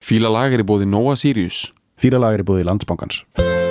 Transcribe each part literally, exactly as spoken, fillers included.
Fílalag er í boði Nova Sirius. Fílalag er í boði Landsbankans.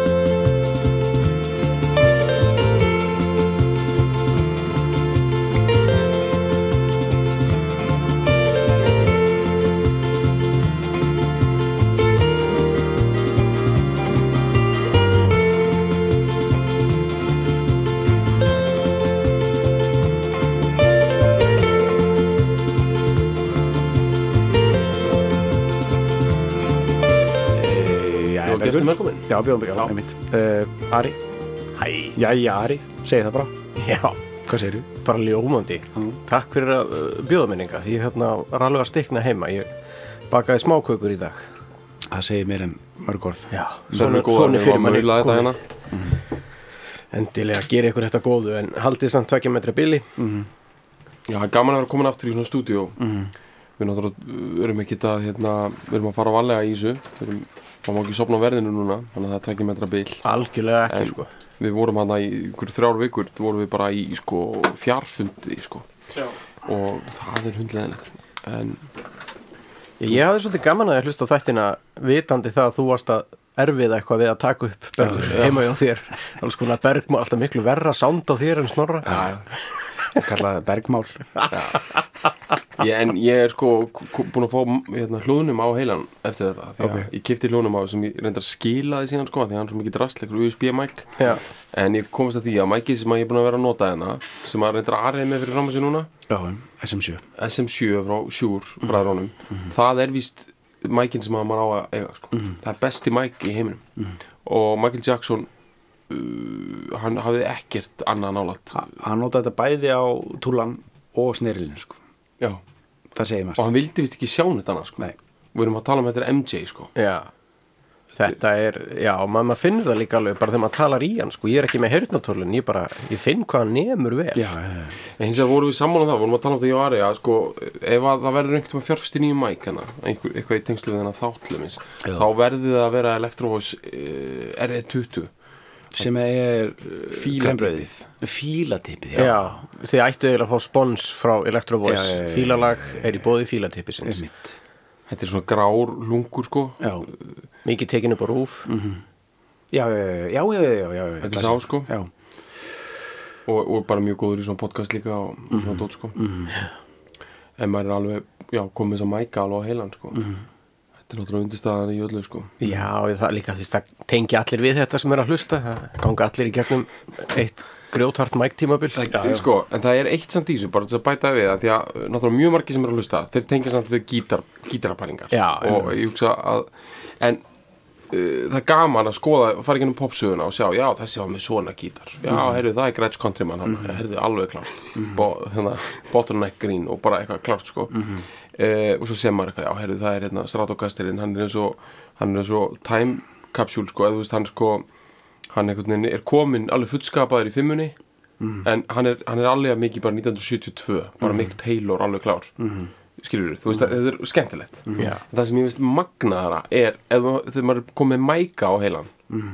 Já, bjóðum byggja, einmitt. Uh, Ari. Hæ. Jæja, Ari, segi það bara. Já. Hvað segir þú? Bara ljómandi. Mm. Takk fyrir að uh, bjóða minninga. Ég hérna var alveg að stikna heima. Ég bakaði smákökur í dag. Það segir mér en mörg orð. Já. Svona góða fyrir manni þetta hérna. Mm. Endilega gera ykkur þetta góðu en haldið samt tveggja metra bili. Mm. Já, gaman að vera komin aftur í svona stúdíó. Mm. Við náttúrulega erum ekki að, hérna, við erum að fara varlega í þessu. Við erum Það má ekki sofna á verðinu núna, þannig að það tveggja metra bil. Algjörlega ekki, en, sko. Við vorum hana í ykkur þrjár vikur, vorum við bara í, sko, fjarfundi, sko. Já. Og það er hundleðilegt. En... Ég, ég hafði svolítið gaman að ég hlusta á þættina vitandi það að þú varst að erfiða eitthvað við að taka upp berg, heima hjá þér. Alls konar bergmál, alltaf miklu verra sound á þér en Snorra. Já, ég kalla það bergmál. ég, en ég er sko búin að fá hérna, hljóðnum á heilan eftir þetta. Því að okay. Ég keypti hljóðnum á sem ég reyndar skilaði síðan sko, því að hann er svo mikið drastleikur U S B-mæk. En ég komast að því að mækið sem ég er búin að vera að nota hérna, sem að reyndar aðrið með fyrir fram að sér núna. Já, S M sjö. S M sjö frá Shure bræðrónum. Mm-hmm. Það er víst mækin sem maður á að eiga sko. Mm-hmm. Það er besti mæk í heiminum. Mm-hmm. Og Michael Jackson uh, hann hafði ekkert annað nálægt. Hann notaði þetta bæði á túlan og snerilinu sko. Já. Það segir maður. Og hann vildi vist ekki sjá neitt annað sko. Nei. Við erum að tala um þetta er M J sko. Já. Þetta er, já, maður mað finnur það líka alveg bara þegar maður talar í hann sko. Ég er ekki með heyrnartólun, ég bara, ég finn hvað hann nemur vel. Já, já, já. En hins vegar vorum við sammála um það, vorum að tala um þetta í ári að sko, ef að það verður einhvern veginn fjárfest í nýjum mæk hana, einhver, eitthvað í tengslu við þennan þáttlumis, þá verður það að vera Electro-Voice uh, R E tuttugu. Sem er fílabröðið. Fílatipið, já. Já, þið ættu eiginlega að fá spons frá Electro-Voice. Já, já, já, Fílalag er í boði fílatipisins. Þetta er svona grár lungur sko. Já. Mikið tekin upp á rúf. Mm-hmm. Já, já, já, já, já, já, já. Þetta er sá sko. Já. Og, og bara mjög góður í svona podcast líka og mm-hmm. svona dót sko. Mm-hmm. En maður er alveg, já, komið þess að mæka alveg á heilan sko. Mm-hmm. Þetta er náttúrulega undirstaðan í öllu sko. Já, það líka, þú veist, það tengi allir við þetta sem er að hlusta. Það ganga allir í gegnum eitt grjóthart mæktímabil. Sko, en það er eitt samt í þessu, bara þess að bæta við að því að náttúrulega mjög margir sem er að hlusta, þeir tengja samt við gítar, gítarapælingar. Já, og ég hugsa að, en uh, það er gaman að skoða, fara ekki um popsöguna og sjá, já, þessi var með svona gítar. Já, mm. heyrðu, það er Gretsch Countryman, hann, mm. heyrðu, alveg klárt. Mm. Bo, hérna, bottleneck green og bara eitthvað klárt, sko. Mm. Uh, og svo sem maður eitthvað, já, heyrðu, það er hérna Stratocasterinn, hann er eins og, hann er eins og time capsule, sko, eða þú veist, hann sko, hann einhvern veginn er komin alveg fullskapaður í fimmunni mm. en hann er, hann er alveg mikið bara nítján hundruð sjötíu og tvö bara mm. Mick Taylor alveg klár mm. skilur þú, þú veist, þetta er skemmtilegt mm. yeah. það sem ég veist magnaðara er ef, þegar maður er komið mæka á heilan mm.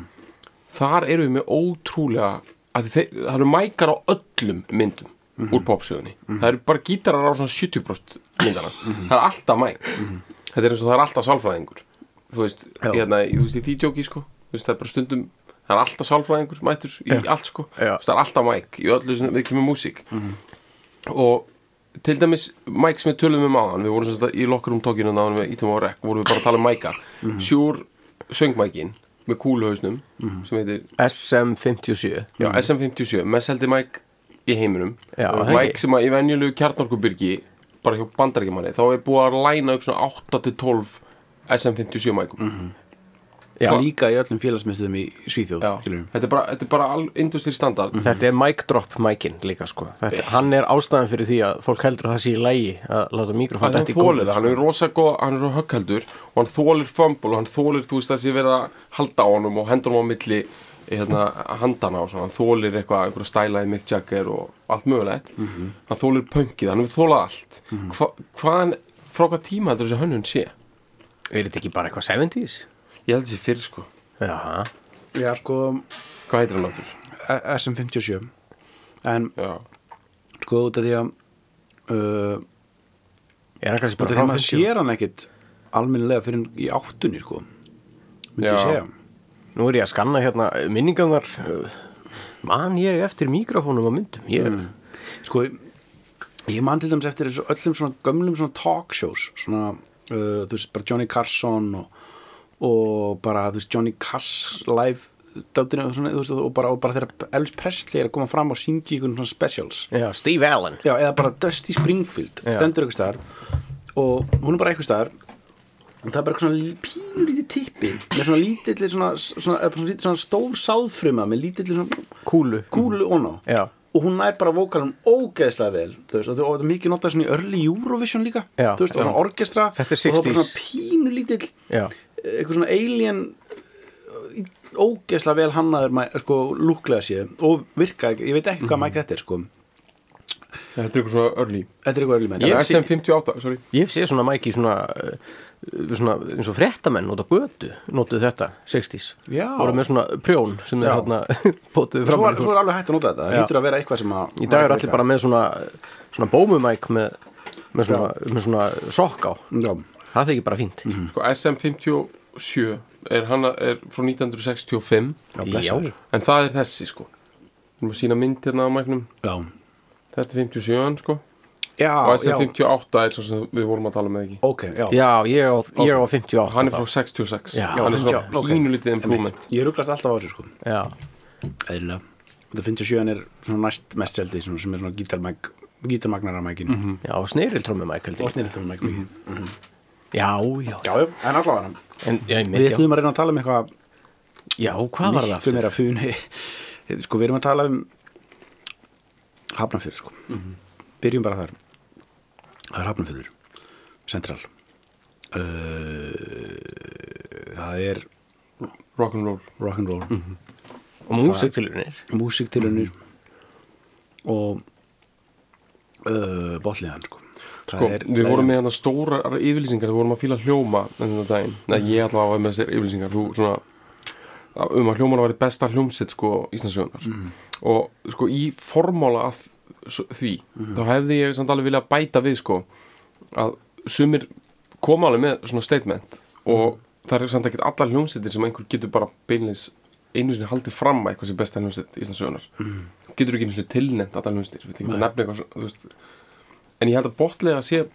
þar eru við með ótrúlega að þeir, það eru mækar á öllum myndum mm. úr popsögunni mm. það eru bara gítarar á svona sjötíu prósent myndana mm. það er alltaf mæk mm. þetta er eins og það er alltaf sálfræðingur þú veist, hérna, þú veist, í því djóki sko, þú veist, það er bara stundum það er alltaf sálfræðingur mættur í ja. Allt sko ja. Það er alltaf mæk í öllu sem við kemur músík mm-hmm. og til dæmis mæk sem við tölum um áðan við vorum semst að í lokkurum tókinu náðan við ítum á rekk vorum við bara að tala um mæka mm-hmm. Shure söngmækin með kúluhausnum mm-hmm. sem heitir S M fimmtíu og sjö já, mm-hmm. S M fimmtíu og sjö, mest heldur mæk í heiminum já, og mæk sem að í venjulegu kjarnorkubyrgi bara hjá bandarækjumanni þá er búið að læna upp svona átta til tólf S M fimmtíu og sjö mækum mm-hmm. Já, Hva? Líka í öllum félagsmiðstöðum í Svíþjóð. Þetta er bara, þetta er bara all industry standard. Mm-hmm. Þetta er mic drop mækin líka sko. Þetta, hann er ástæðan fyrir því að fólk heldur að það sé í lagi að láta mikrofón detta í gólfið. Hann er rosa góð, hann er svo höggheldur og hann þolir fumble og hann þolir þú veist þessi verið að halda á honum og hendur honum á milli hérna, handana og svona. Hann þolir eitthvað, einhverja stælaði Mick Jagger og allt mögulegt. Mm-hmm. Hann þolir punkið, hann hefur þólað allt. Mm-hmm. Hva, hvaðan, frá hvað tíma heldur þessi hönnun sé? Er þetta ekki bara eitthvað sjötíu? Ég held þessi fyrir sko. Jaha. Já sko. Hvað heitir hann áttur? S M fimmtíu og sjö. En já. Sko út af því að uh, er hann kannski bara frá fimmtíu? Það sér hann ekkit almennilega fyrir í áttunni sko myndi Já. ég segja Nú er ég að skanna hérna minningarnar man ég eftir mikrofónum og myndum ég mm. sko ég man til dæmis eftir þessu öllum svona gömlum svona talk shows svona uh, þú veist bara Johnny Carson og, og bara þú veist Johnny Cass live dátinu svona, þú veist, og bara, og bara þegar Elvis Presley er að koma fram og syngja í einhvern svona specials Já, Steve Allen já, eða bara Dusty Springfield stendur einhver staðar og hún er bara einhver staðar og það er bara eitthvað svona pínulítið tippi með svona lítilli svona, svona, svona, svona stór sáðfruma með lítilli svona Kúlu kúlu ón á Já og hún nær bara vókalum ógeðslega vel þú veist, og það er mikið notað svona í early Eurovision líka Já, þú veist, og svona orkestra Þetta er og það er bara sextíes. svona pínulítill Já eitthvað svona alien ógeðslega vel hannaður sko lúklega séð og virka ekki, ég veit ekki hvað mæk þetta er sko Þetta er eitthvað svona early þetta er eitthvað early mæk Ég S M fimmtíu og átta, sorry Ég sé svona mæki svona, uh, svona eins og fréttamenn út á götu notuð þetta, sextíes Já. voru með svona prjón sem er Já. hérna potuð svo fram er, svo er alveg hægt að nota þetta, það Já. hýtur að vera eitthvað sem að Í dag er allir bara með svona, svona bómumæk með, með, svona, með svona sokk á já, það þykir bara fínt Sko S M fimmtíu og sjö er, hana, er frá nítján hundruð sextíu og fimm Já, en það er þessi sko við erum að sína mynd hérna á mæknum já, þetta er fimmtíu og sjö sko já, og S M já. fimmtíu og átta er svo sem við vorum að tala með ekki ok, já, Já, ég á, ég á fimmtíu og átta hann er frá sextíu og sex Já. hann er svona fimmtíu og átta, ok. pínulítið improvement ég ruglast alltaf á þessu sko Já, eðlilega, þetta fimmtíu og sjö er svona næst mest seldi svona, sem er svona gítarmæk gítarmagnararmækin mm -hmm. já, snirildrómumæk held og ég snirildrömmæk mm -hmm. Já, já, já, já, en allavega en, já, ég við mitt, já ætlum að reyna að tala um eitthvað Já, hvað var það miklu aftur? meira funi sko, við erum að tala um Hafnarfjörður sko byrjum bara þar það er Hafnarfjörður Central uh, það er rock'n'roll rock'n'roll mm -hmm. Og músiktilunir músiktilunir og uh, bolliðan sko, Það Sko, er, við vorum með hana stóra yfirlýsingar, við vorum að fíla hljóma þennan daginn, Nei, ég allavega var með þessar yfirlýsingar, þú svona um að hljómana væri besta hljómsitt sko Íslandssögunar mm. og sko í formála að því, mm. þá hefði ég samt alveg viljað bæta við sko að sumir koma alveg með svona statement og mm. það er samt ekkert allar hljómsittir sem einhver getur bara beinleins einu sinni haldið fram að eitthvað sem besta hljómsitt Íslandssögunar mm. getur ekki einu sinni tilnefnt allar hljómsittir, við tekum að nefna eitthvað, þú veist. En ég held að botlega sé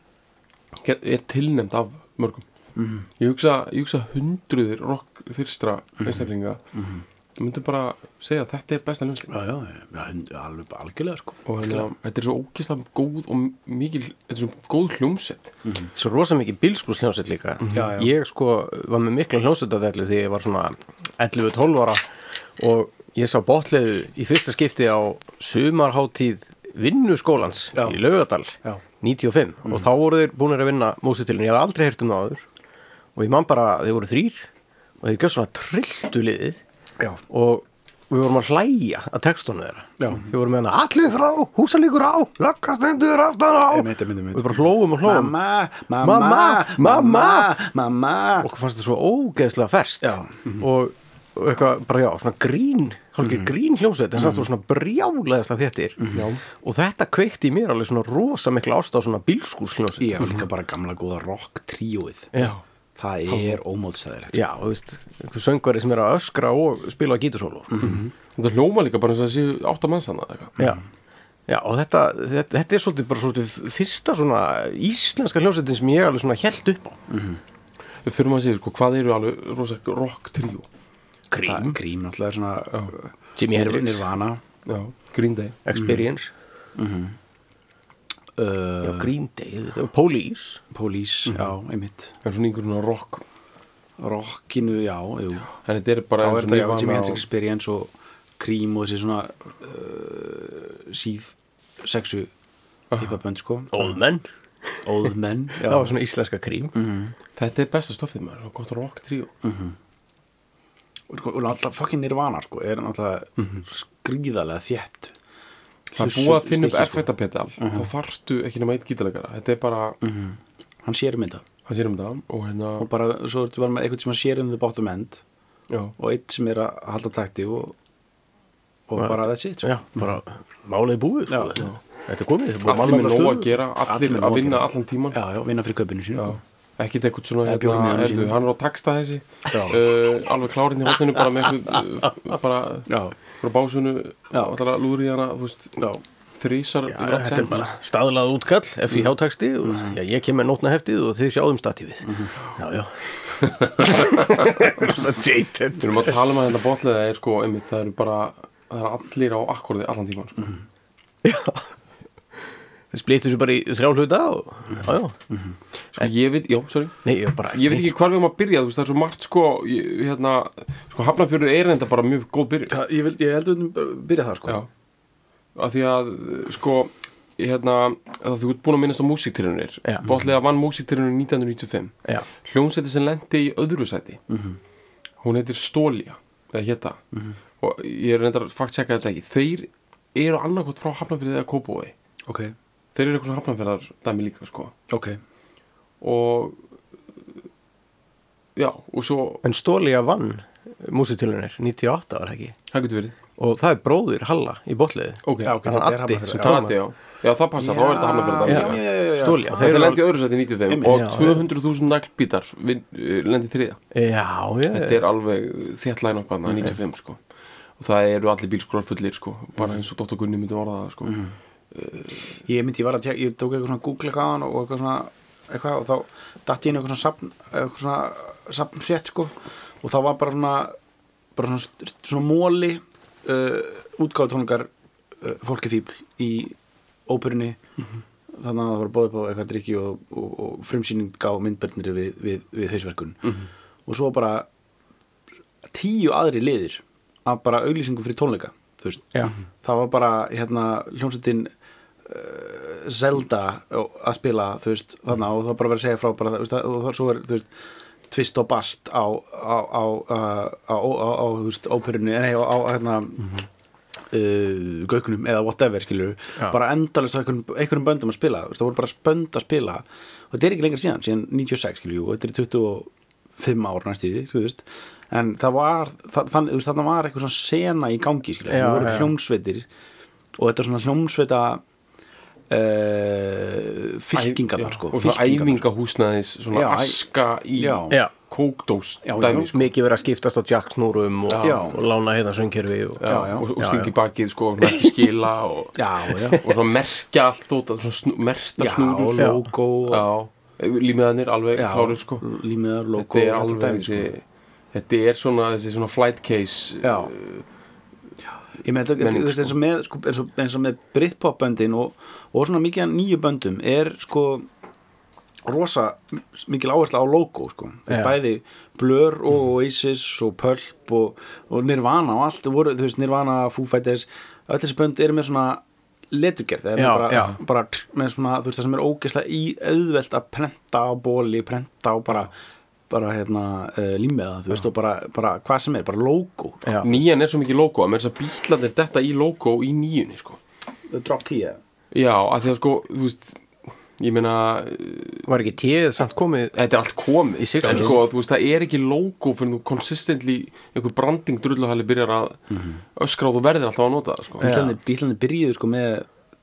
er tilnefnd af mörgum mm. ég, hugsa, ég hugsa hundruðir rock þyrstra einstaklinga mm. ég myndi bara segja að þetta er besta hljómsveit Já, já, já, alveg algjörlega sko. og hérna, þetta er svo ógeðslega góð og mikil, þetta er svo góð hljómsveit mm. Svo rosa mikið bílskúrsljómsveit líka mm. já, já. Ég sko var með mikla hljómsveitadellu þegar ég var svona ellefu tólf ára og ég sá Bottlegu í fyrsta skipti á sumarhátíð vinnuskólans Já. í Laugardal Já. níutíu og fimm mm. og þá voru þeir búinir að vinna músitilun, ég hafði aldrei heyrt um það áður og ég man bara, þeir voru þrýr og þeir gjöð svona trilltu liðið Já. og við vorum að hlæja að textunum þeirra Já. við vorum með hana, allir frá, húsalíkur á löggastendur aftan á Einmitt, einmitt, einmitt. og við bara hlófum og hlófum Mamma, Mamma, mamma, mamma. mamma og hvað fannst það svo ógeðslega ferskt Já. og, og eitthvað bara já, svona grín hálfgeir grín hljómsveit en samt mm. svona brjálæðislega þéttir mm. og þetta kveikti í mér alveg svona rosa mikla ást á svona bílskúrs hljómsveit Já, líka bara gamla góða rock tríóið Já. Það er ómótstæðilegt Já, þú veist, einhver söngvari sem er að öskra og spila á gítarsóló mm -hmm. þetta hljóma líka bara eins og þessi áttamannsana Já, já og þetta, þetta, þetta er svolítið bara svolítið fyrsta svona íslenska hljómsveitin sem ég alveg svona hélt upp á mm -hmm. Við fyrir maður að segja, sko, hvað eru alveg rosa rock tríó? Cream Cream náttúrulega er svona Já. Jimi Hendrix, Nirvana Já, Green Day Experience mm -hmm. Já, uh, Green Day, þetta var Police Police, já, einmitt Það er svona einhver svona rock Rockinu, já, jú En þetta er bara Þá eins er og þetta já, Nirvana Jimi Hendrix og- Experience og Cream og þessi svona uh, síð sexu hiphopbönd sko Old Men Old Men já. Það var svona íslenska krím mm. Þetta er besta stofið maður, svona gott rock tríó Mm. og, sko, og náttúrulega fucking Nirvana sko er náttúrulega mm -hmm. skríðarlega þétt Það er búið að finna upp stykki, sko. effektapedal þá þarftu ekki nema eitt gítarleikara þetta er bara, mm -hmm. hann sér um þetta hann sér um þetta og hérna, og bara, svo ertu bara með eitthvað sem sér um the bottom end já, og eitt sem er að halda takti og, og bara that's it sko. Já, bara málið búið sko. Já. Þetta er komið, þetta er búið að allir manna með alla nóg að stöðu. gera allir Allir með að nóg að vinna gera. allan tíman já, já, vinna fyrir kaupinu sínu Já. ekkert eitthvað svona Eða bjór með hérna, honum erðu, sínum. hann er á texta þessi uh, alveg klárinn í hotninu bara með eitthvað uh, bara Já, frá básunu Já. og alltaf lúður í hana þú veist, já, þrísar Já, yfir allt þetta er sem, bara staðlað útkall F I H-texti og já, ég kem með nótnaheftið og þið sjáðum statífið Já, já Svona jaded við erum að tala um að þetta botlega er sko einmitt, það eru bara, það eru allir á akkordi allan tíman sko. Já Þið splittu sér bara í þrjá hluta og já, já sko ég veit, já, sorry Nei, ég bara ég veit ekki hvar við erum að byrja, þú veist, það er svo margt sko, ég, hérna, sko Hafnarfjörður er enda bara mjög góð byrjun það, ég, vil, ég held að við byrja þar sko já, af því að sko, hérna að þú ert búin að minnast á músíktilraunir Já. botlega vann músíktilraunir nítján hundruð níutíu og fimm Já, hljómsveiti sem lendi í öðru sæti hún heitir Stólia eða hétta og ég er reyndar fakt checka þetta ekki þeir eru annarkot frá Hafnarfirði eða Kópavogi Ok, þeir eru eitthvað svona Hafnarfirðar dæmi líka sko ok og já og svo en Stólía vann músitilunir níutíu og átta var það ekki það getur verið og það er bróðir Halla í botliði ok, Já, ok, Hann þetta er Addi Hafnarfjörður. sem Já. tók Trati, já. já það passar, þá er þetta Hafnarfirðar Já. dæmi Já, já, já, já. Stólía, þetta þeir lendi í öðru sæti níutíu og fimm Einmitt. og Já, tvö hundruð þúsund naglbítar vin- uh, lendi í þriðja Já, já þetta er alveg þétt line up hana níutíu og fimm sko og það eru allir bílskólar fullir sko bara eins og doktor Gunni myndi orða það sko Ég myndi, ég var að tjekka, ég tók eitthvað svona Google eitthvað á hann og eitthvað svona eitthvað og þá datt ég inn eitthvað svona safn, eitthvað svona safn frétt sko og þá var bara svona bara svona, svona móli uh, útgáðu tónleikar uh, fólki fíbl í óperunni þannig að það var bóðið på eitthvað drikki og, og, og frumsýning gá myndbörnir við, við, við hausverkun og svo bara tíu aðri liðir af bara auglýsingu fyrir tónleika þú veist, Já. það var bara hérna hljómsveitin uh, Zelda að spila þú veist, þarna og það var bara verið að segja frá bara, þú veist, og það svo er, þú veist Twist og Bast á á, á, á, á, á, á þú veist, óperunni nei, á, á hérna uh, gaukunum eða whatever skilur Já. bara endalist á einhverjum, einhverjum böndum að spila þú veist, það voru bara spönd að spila og þetta er ekki lengur síðan, síðan níutíu og sex skilur og þetta er tuttugu og fimm ár næstíði þú veist, en það var það, þann, þú veist, þarna var eitthvað svona sena í gangi skilur, Já, það voru já. hljómsveitir og þetta er svona hljómsveita uh, fylkingarnar sko, og svona fylkingarnar. æfingahúsnæðis svona Já, æ- aska í Já. Já. kókdós Já, já. dæmi sko Mikið verið að skiptast á jacksnúrum og, Já. og lána hérna söngkerfi og, já, já. og, og Já, stingi já. bakið sko og svona ekki skila og, já, já, og svona merkja allt út svona snú, merta já, snúrur logo og, já, límiðanir alveg já, klárir sko límiðar, logo þetta er og alveg dæmi, þessi sko. þetta er svona þessi svona flight case Já. Ég með þetta, menning, þú veist, eins og með, sko, eins og, eins og með Britpop-böndin og, og svona mikið af nýju böndum er sko rosa mikil áhersla á logo sko. Já. Bæði Blur og Oasis og Pulp og, og Nirvana og allt voru, þú veist, Nirvana, Foo Fighters öll þessi bönd eru með svona leturgerð, það er Já, með bara, já. bara tr- með svona, þú veist, það sem er ógeðslega í auðvelt að prenta á bóli, prenta á bara bara hérna uh, límiða, þú veist, og bara, bara hvað sem er, bara logo Já. nýjan er svo mikið logo að með þess að bílarnir detta í logo í nýjunni sko drop tíu já, að því að sko, þú veist ég meina, Var ekki tíð samt komið þetta er allt komið Í sixties. en sko, þú veist, það er ekki logo fyrir þú consistently, einhver branding drulluhali byrjar að öskra og þú verðir alltaf að nota það sko bílarnir, bílarnir byrjuðu sko með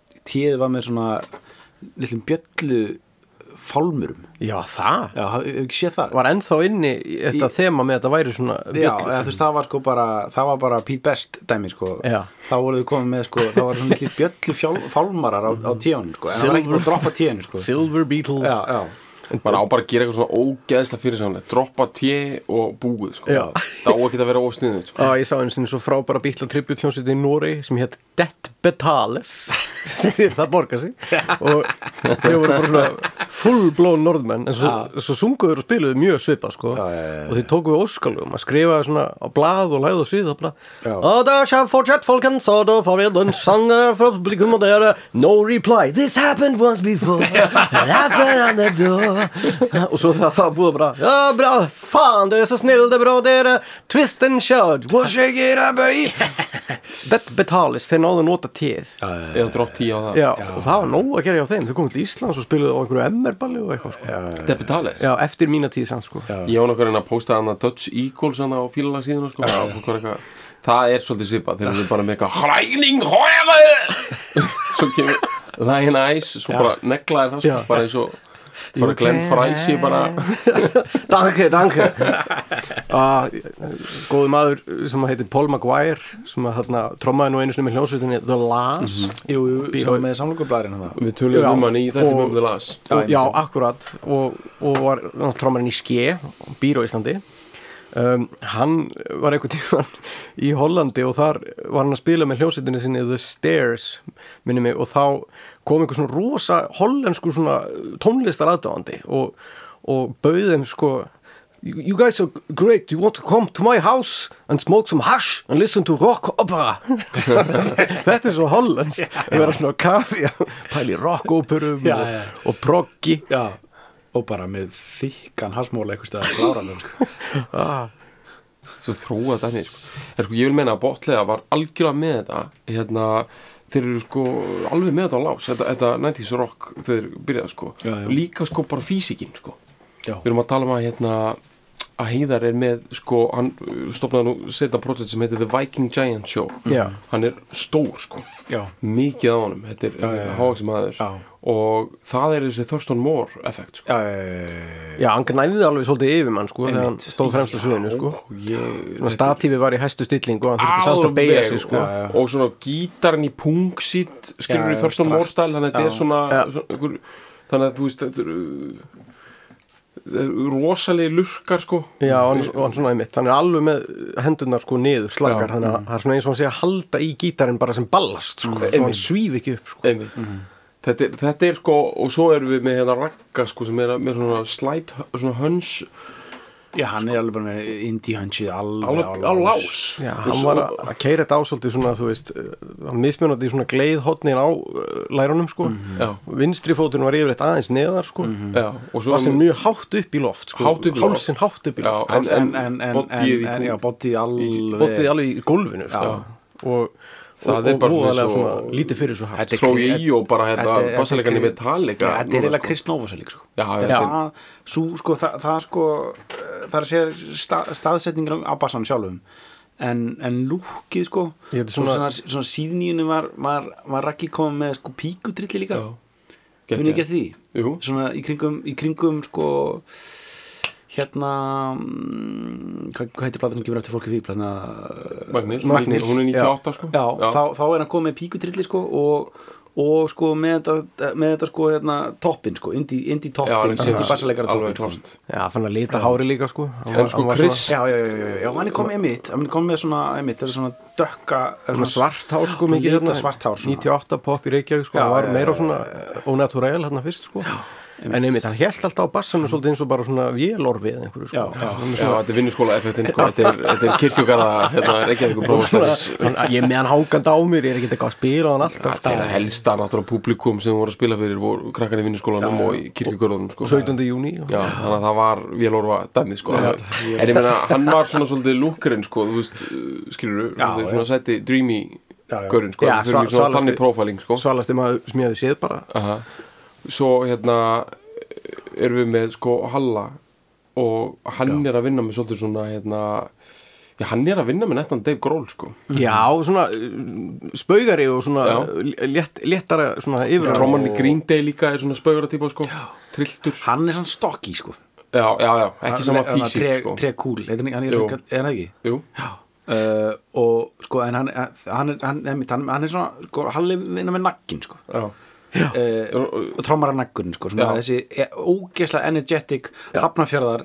tíð var með svona litlum bjöllu fálmurum Já, það já, hafið ekki séð það var ennþá inni í þetta Í- þema með að þetta væri svona já, bjöllur. eða, þú veist, það var sko bara það var bara Pete Best dæmi sko Já. þá voruð þið komið með sko, það var svona litli bjöllu fjál, fálmarar á, á tíðanum sko en það var ekki bara að droppa tíðanum sko Silver Beatles já, já, maður á bara að gera eitthvað svona ógeðslega fyrir samlega droppa té og búið sko. Já. það á ekki að vera ósniðið sko. Já, ég sá einu sinni svo frábæra bítla tribut hljómsveit í Nóri sem hétt Det Betales það borgar sig og þau voru bara svona full blown norðmenn en svo, svo sunguður og spiluðu mjög svipa sko. Já, já, já, já. og þeir tóku við óskalum að skrifa svona á blað og læða og svið og blað Já. og der skal fortsatt folken så då får vi den sanger fra publikum og der er no reply this happened once before it happened on the door og svo það var búið bara ja bra, fan det er så snill det er bra det er twist and shout what shake it up baby Det Betales, þeir náðu að nota tíð eða dropp té á það Já, og það var nóg að gera hjá þeim þau komið til Íslands og spiluðu á einhverju M R-balli og eitthvað sko. Debitales Já, eftir mína tíð samt sko. ég var nokkur en að posta hann að Dutch Eagles hann á fílalagsíðuna sko. eitthvað, það er svolítið svipað þeir eru bara með eitthvað hræning hóra svo kemur Lion Eyes svo bara neglaðir það sko, Já. bara eins og bara Glenn Frey sé bara danke, danke ah, góðu maður sem heitir Paul Maguire sem að hérna trommaði nú einu sinni með hljómsveitinni The Lass mm-hmm. Jú, jú, sem var með samlokublaðurinn við töluðum um hann í þetta um The Lass og, já, akkurat og, og var trommarinn í Ske býr á Íslandi um, hann var einhvern tímann í Hollandi og þar var hann að spila með hljómsveitinni sinni The Stairs minni mig og þá kom einhver svona rosa hollensku svona tónlistar aðdáandi og, og bauð þeim sko you guys are great, you want to come to my house and smoke some hash and listen to rock opera þetta er svo hollenskt að vera svona kafi pæli rock operum já, og, já. og proggi já, og bara með þykkan hasmóla eitthvað stæða kláranum sko. ah. svo þróa þetta sko. sko ég vil meina að botlega var algjörlega með þetta hérna þeir eru sko alveg með þetta á lás þetta, þetta nineties rock þeir byrjaði sko já, já. og líka sko bara físikinn sko já. við erum að tala um að hérna að Heiðar er með sko hann stofnaði nú setna projekt sem heitir The Viking Giant Show já. hann er stór sko já. mikið á honum þetta er, er hávaxinn maður og það er þessi Thurston Moore effekt sko. já, já, já, hann gnæfði alveg svolítið yfir mann sko þegar hann stóð fremst á sviðinu sko ég, statífi var í hæstu stilling og hann þurfti samt að beygja sig sko já, já. og svona gítarinn í pungsít skilur í Thurston Moore stæl þannig að þetta er svona, svona einhver, þannig að þú veist þetta er rosalegi lurkar sko já, hann, og hann svona einmitt, hann er alveg með hendurnar sko niður, slakar, þannig að það er svona eins og hann sé að halda í gítarinn bara sem ballast sko, mm. svo hann svíf ekki upp sko mm. þetta, er, þetta er sko og svo erum við með hérna Ragga sko sem er með svona slæt, svona höns já, hann er alveg bara með indie hunchið alveg, alveg á lás já, hann var að, að keira þetta ásóldi svona, þú veist, hann mismunandi svona gleiðhotnin á lærunum sko mm-hmm. vinstri fóturinn var yfirleitt aðeins neðar sko mm-hmm. já, og svo var sem mjög hátt upp í loft sko, hátt upp í loft hálsinn hátt upp í loft já, en, en, en, en, bodyið en, en já, bodyið alveg bodyið alveg í gólfinu sko og það og, er bara og svona, svona lítið fyrir svo hægt Trói í og bara hérna bassalegarni Metallica þetta er eiginlega Chris Novoselic sko. já, það, svo, sko, það, það sko það er að segja stað, staðsetningar á bassanum sjálfum en, en lúkið sko svona, svona, svona síðnýjunni var, var, var Raggi komið með sko píkutrilli líka muni ekki að því Jú. svona í kringum, í kringum sko hérna hvað, hvað heitir platan sem gefur eftir fólki fíl platan Magnís, Magnís. hún er níutíu og átta sko já, já. Þá, þá er hann komið með píkutrilli sko og, og sko með þetta, með þetta sko hérna toppin sko, indie, indie toppin indie bassalegar alveg toppin klárt já, fann að lita hári líka sko hann en var, sko hann Chris já, já, já, já, já, hann er komið emitt hann er komið með svona emitt, það er svona dökka svona svart hár sko mikið lita svart hár svona. níutíu og átta pop í Reykjavík sko, Já, hann var já, meira já, svona ónatúræl hérna fyrst sko já, en einmitt, hann hélt alltaf á bassanum svolítið eins og bara svona vélorfi eða einhverju sko Já, já. já, þetta er vinnuskóla effektin sko þetta er, þetta er kirkjugarða hérna Reykjavíkur prófastarfs ég með hann hákandi á mér, ég er ekki eitthvað að spila hann alltaf það er helsta náttúrulega publikum sem voru að spila fyrir voru krakkan í vinnuskólanum og í kirkjugörðunum sko sautjánda júní já, þannig að það var vélorfa dæmi sko en ég meina, hann var svona svolítið lúkkurinn sko, þú veist, skilurðu svona sæti dreamy görinn sko fyrir svona þannig profiling sko svalasti maður sem ég hefði séð bara aha svo hérna erum við með sko Halla og hann já. er að vinna með svolítið svona hérna já, hann er að vinna með nettan Dave Grohl sko já, svona uh, spaugari og svona létt, léttara svona yfir trómann í Green Day líka er svona spaugara típa sko trilltur hann er svona stokki sko já, já, já, ekki sama físík sko tre kúl, er það ekki? jú uh, og sko en hann hann er, hann, hann, hann er svona sko, hann er vinna með naggin sko já Uh, og trómar að naggurinn sko, svona þessi ógeðslega energetic hafnafjörðar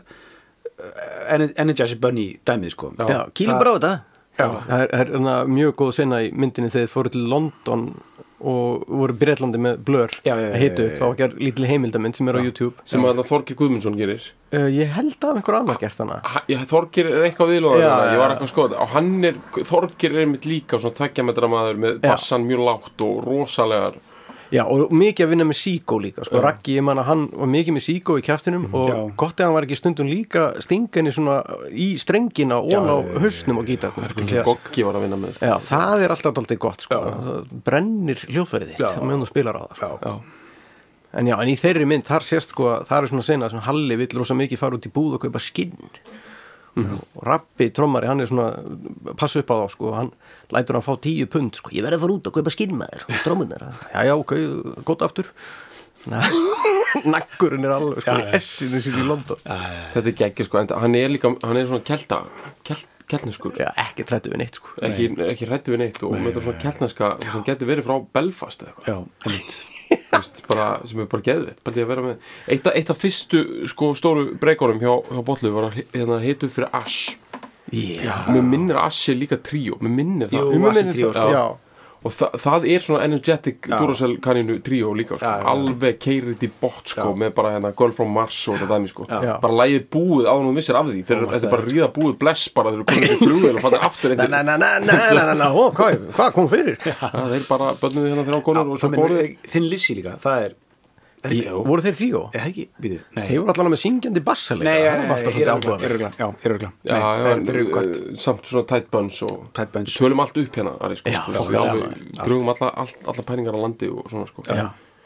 uh, energize bunny dæmið sko já, kýlum bara á þetta það er, er, er mjög góð sena í myndinni þegar þið fóru til London og voru Breitlandi með Blur já, já, já, að hitu upp, já, já. þá var ekki lítil heimildamind sem er á YouTube sem að Þorgeir Guðmundsson gerir uh, ég held að einhver annar gert hana já, Þorgeir er eitthvað viðlóðar ég var eitthvað að skoða og hann er, Þorgeir er mitt líka svona tveggja metra maður með bassan mjög lágt og rosalegar já, og mikið að vinna með Seago líka sko, Raggi, ég man að hann var mikið með Seago í kjaftinum og já. gott ef hann var ekki stundum líka stinginni svona í strengina og á hausnum og gítarnum sko, Goggi var að vinna með já, það er alltaf alltaf gott sko, það brennir hljóðfærið þitt og meðan þú spilar á það sko. já. en já, en í þeirri mynd, þar sést sko það er svona sena sem Halli vill rosa mikið fara út í búð og kaupa skinn mm-hmm. og Rappi, trommari, hann er svona passa upp á þá sko, hann lætur hann fá tíu pund sko, ég verði að fara út og kaupa skinn maður og trommunar, já já, ok, gott aftur naggurinn er alveg sko, í essinu sín í London. Þetta er geggja sko, en hann er líka, hann er svona kelta, kelt, keltneskur. Já, ekki trættu við neitt sko. Ekki, ekki hrættu við neitt og með þetta svona keltneska sem getur verið frá Belfast eða eitthvað. Já, einmitt. Þú veist, bara, sem er bara geðveitt, bara því að vera með. Eitt af, eitt af fyrstu sko stóru breykunum hjá, hjá Bollu var að hérna hitu fyrir Ash. Já. Mér minnir að Ash er líka tríó, mér minnir það. Jú, Mér Ash er minnir tríó, það, Já. og þa það er svona energetic Duracell kanínu tríó líka sko. Já, já, já. Alveg keirið í bot sko, Já. með bara hérna Girl from Mars og þetta dæmi sko. Já. Bara lægið búið á hún vissir af því þeir, þetta er bara ríða búið bless bara þeir eru komin í flugvél og fattir aftur Nei, nei, nei, nei, nei, nei, nei, ó, hvað, hvað kom fyrir? það er bara bönnuði hérna þrjá konur og svo Það fóruð meina, þinn Lizzy líka, það er Í- Voru þeir þríó? Eða ekki, býðu, nei Þeir voru allan með syngjandi bassaleika. Nei, Það nei, var nei, alltaf ég er svolítið örgla, áhugaverð. ég er örgla, já, ég er örgla Já, já, en, þeir eru gott uh, samt svona tight bunch og Tight bunch. tölum allt upp hérna Ari, sko. Já, Sko, já, við já, alveg já. drögum alla, all, alla pælingar á landi og svona sko. Já.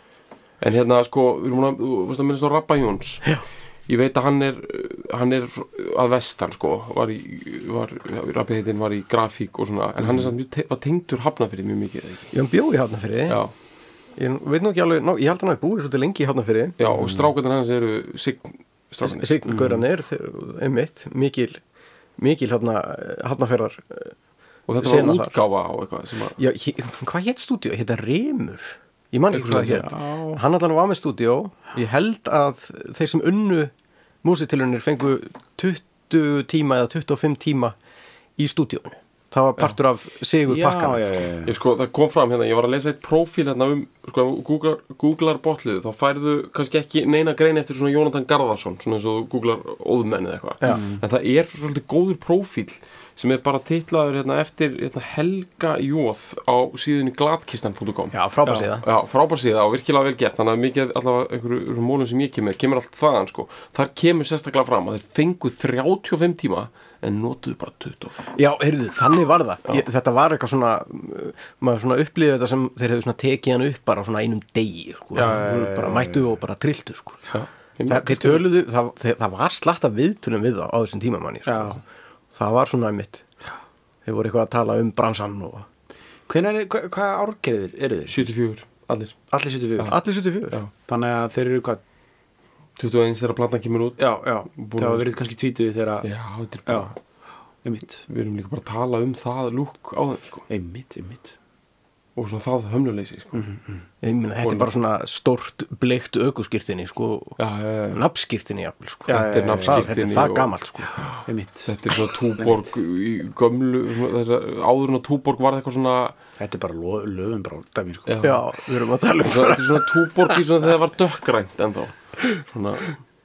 En hérna sko, við erum að, þú veist að minnst á Rabba Jóns. Já. Ég veit að hann er hann er að vestan sko, var í var, Rabbi heitinn var í grafík og svona, en hann er samt mjög te var tengdur Hafnarfirði mjög mikið, eða ekki? Ég hann bjó í Hafnarfirði. Já, Ég veit nú ekki alveg, ná, ég held hann að búið svolítið lengi í Hafnarfirði. já, og strákarnir hans eru sign strákarnir. Signgaurarnir, þeir- einmitt, mikil, mikil hérna Hafnarfirðar. Og þetta sena var þar. útgáfa á eitthvað sem að, Já, he- hvað hétt stúdíó? Hétta Remur. Ég man ekki Eitthvað hvað hétt. Hann allan var með stúdíó. Ég held að þeir sem unnu músitilunir fengu tuttugu tíma eða tuttugu og fimm tíma í stúdíónu. Það var partur af sigur Já, pakkan. já, já, já. ég sko, það kom fram hérna, ég var að lesa eitt prófíl hérna um, sko, ef þú googlar, googlar botlið, þá færðu kannski ekki neina grein eftir svona Jónatan Garðarsson, svona eins og þú googlar óðmenn eða eitthvað, en það er svolítið góður prófíl sem er bara titlaður hérna eftir hérna, Helga Jóð á síðunni gladkistan punktur com. Já, frábær síða. Já, frábær síða og virkilega vel gert, þannig að mikið allavega einhverju mólum sem ég kemur, kemur allt þaðan sko. Þar kemur sérstaklega fram að þeir fengu þrjátíu og fimm tíma en notuðu bara tuttugu og fimm. Já, heyrðu, þannig var það. Ég, þetta var eitthvað svona, maður svona upplýði þetta sem þeir hefðu svona tekið hann upp bara á svona einum degi, sko. Já, Þeir já, já, bara mættu og bara trilltu, sko. Já, ég Það, þeir töluðu, það, þeir, það var slatt af viðtölum við það á þessum tímamanni, sko. Já. Það var svona einmitt. Þeir voru eitthvað að tala um bransan og Hvenær, er- hva- hvað árgerðir eru þeir? sjötíu og fjögur, allir. Allir sjötíu og fjögur. allir sjötíu og fjögur. Já. Þannig að þeir eru hvað? tuttugu og eins þegar platan kemur út. Já, já, Búin það að- var verið kannski tvítuði þegar Já, þetta er Já, bara, einmitt, við erum líka bara að tala um það lúk á þeim, sko. einmitt, einmitt Og svona það hömluleysi, sko. Ég meina, þetta er bara svona stórt bleikt ökuskirtinni, sko. Já, já, já. Nafnskirtinni, jafnvel, sko. Já, Þetta er Það, þetta nafnskírteini er það og- gamalt, sko. Einmitt, Þetta er svona túborg í gömlu, þessa, áður en að túborg var eitthvað svona, þetta er bara lo- löfum bara dæmi, sko. já, Já, við erum að tala um Svo, þetta er svona túborg í svona þegar það var dökkrænt ennþá. Svona,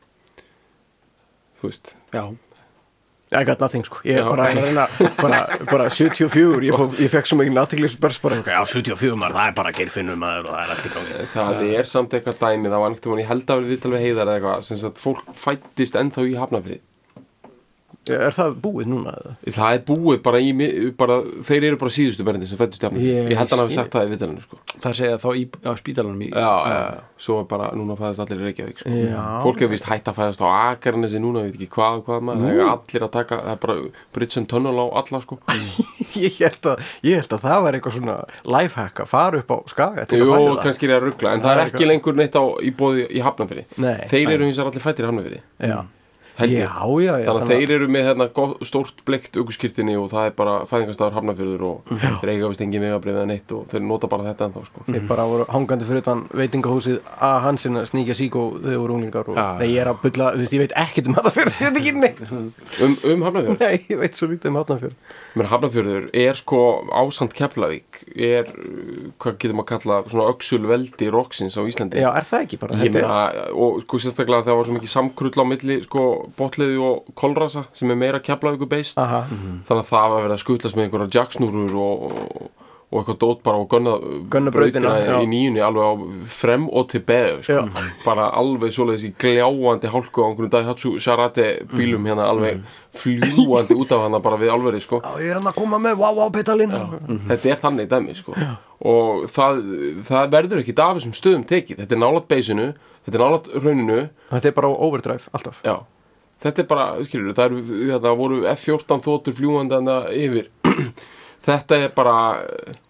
þú veist, Já, I got nothing, sko. Ég Já. er bara að reyna, bara, bara sjötíu og fjögur, ég, fó- ég fekk svo mikið athyglisbers bara, já, sjötíu og fjögur maður, það er bara geirfinnum maður og það er allt í gangi. það er samt eitthvað dæmi, það var einhvern veginn, ég held að verið viðtal við Heiðar eða eitthvað, sem sagt fólk fættist ennþá í Hafnarfirði. Er það búið núna? eða? Það er búið bara í, mi- bara, þeir eru bara síðustu berindi sem fættist í Hafnarfirði. Ég Ég held að hann hafi skil. sagt það í viðtalinu, sko. það segja þá í, á spítalanum í Já, já, svo er bara, núna fæðast allir í Reykjavík, sko. Já. Fólk hefur vist hætt að fæðast á Akranesi núna, ég veit ekki hvað, og hvað maður, það er allir að taka, það er bara Bridge and Tunnel á alla, sko. ég, held að, ég held að það var eitthvað svona lifehack að fara upp á Skaga til að Jú, fæða það. kannski er ég að ruggla, en það er ekki lengur neitt á í bóði í Hafnarfirði. Nei. Þeir eru hins vegar allir fættir í Hafnarfirði. Já, Held ég. já, já, já. Þannig að þeir eru með hérna, gott- stórt bleikt aukuskirtinni og það er bara fæðingarstaður Hafnarfjörður og þeir eiga vist engin vegabrið eða neitt og þeir nota bara þetta ennþá, sko. Þeir bara voru hangandi fyrir utan veitingahúsið að Hansinn að sníkja síkó þegar voru unglingar og Já. nei, ég er að bulla, þú veist, ég veit ekkert um Hafnarfjörð, ég veit ekki neitt. Um, um Hafnarfjörður. Nei, ég veit svo lítið um Hafnarfjörð. Menn Hafnarfjörður er sko ásamt Keflavík, er, uh, hvað getur maður kalla, svona öxulveldi rocksins á Íslandi. Já, er það ekki bara? Ég Þetta er- meina, og sko sérstaklega þegar var svo mikið samkrull á milli, sko, botliði og kolrasa sem er meira Keflavíku beist. Aha. Þannig að það var verið að skutlast með einhverja jacksnúrur og, og, og eitthvað dót bara á gunna, Gunna brautina, já. í nýjunni alveg á frem og til beðu, sko. Bara alveg svoleiðis í gljáandi hálku á einhverjum Daihatsu Charate bílum hérna alveg fljúandi út af hana bara við alverið, sko. Já, ég er hann að koma með wow-wow-petalinn. Þetta er þannig dæmi, sko. Og það, það verður ekki af þessum stöðum tekið. Þetta er nálægt beisinu, þetta er nálægt rauninu. Þetta er bara á overdrive, alltaf. Já, þetta er bara, skilur, það eru, þetta voru F fjórtán þotur fljúandi hana yfir. Þetta er bara,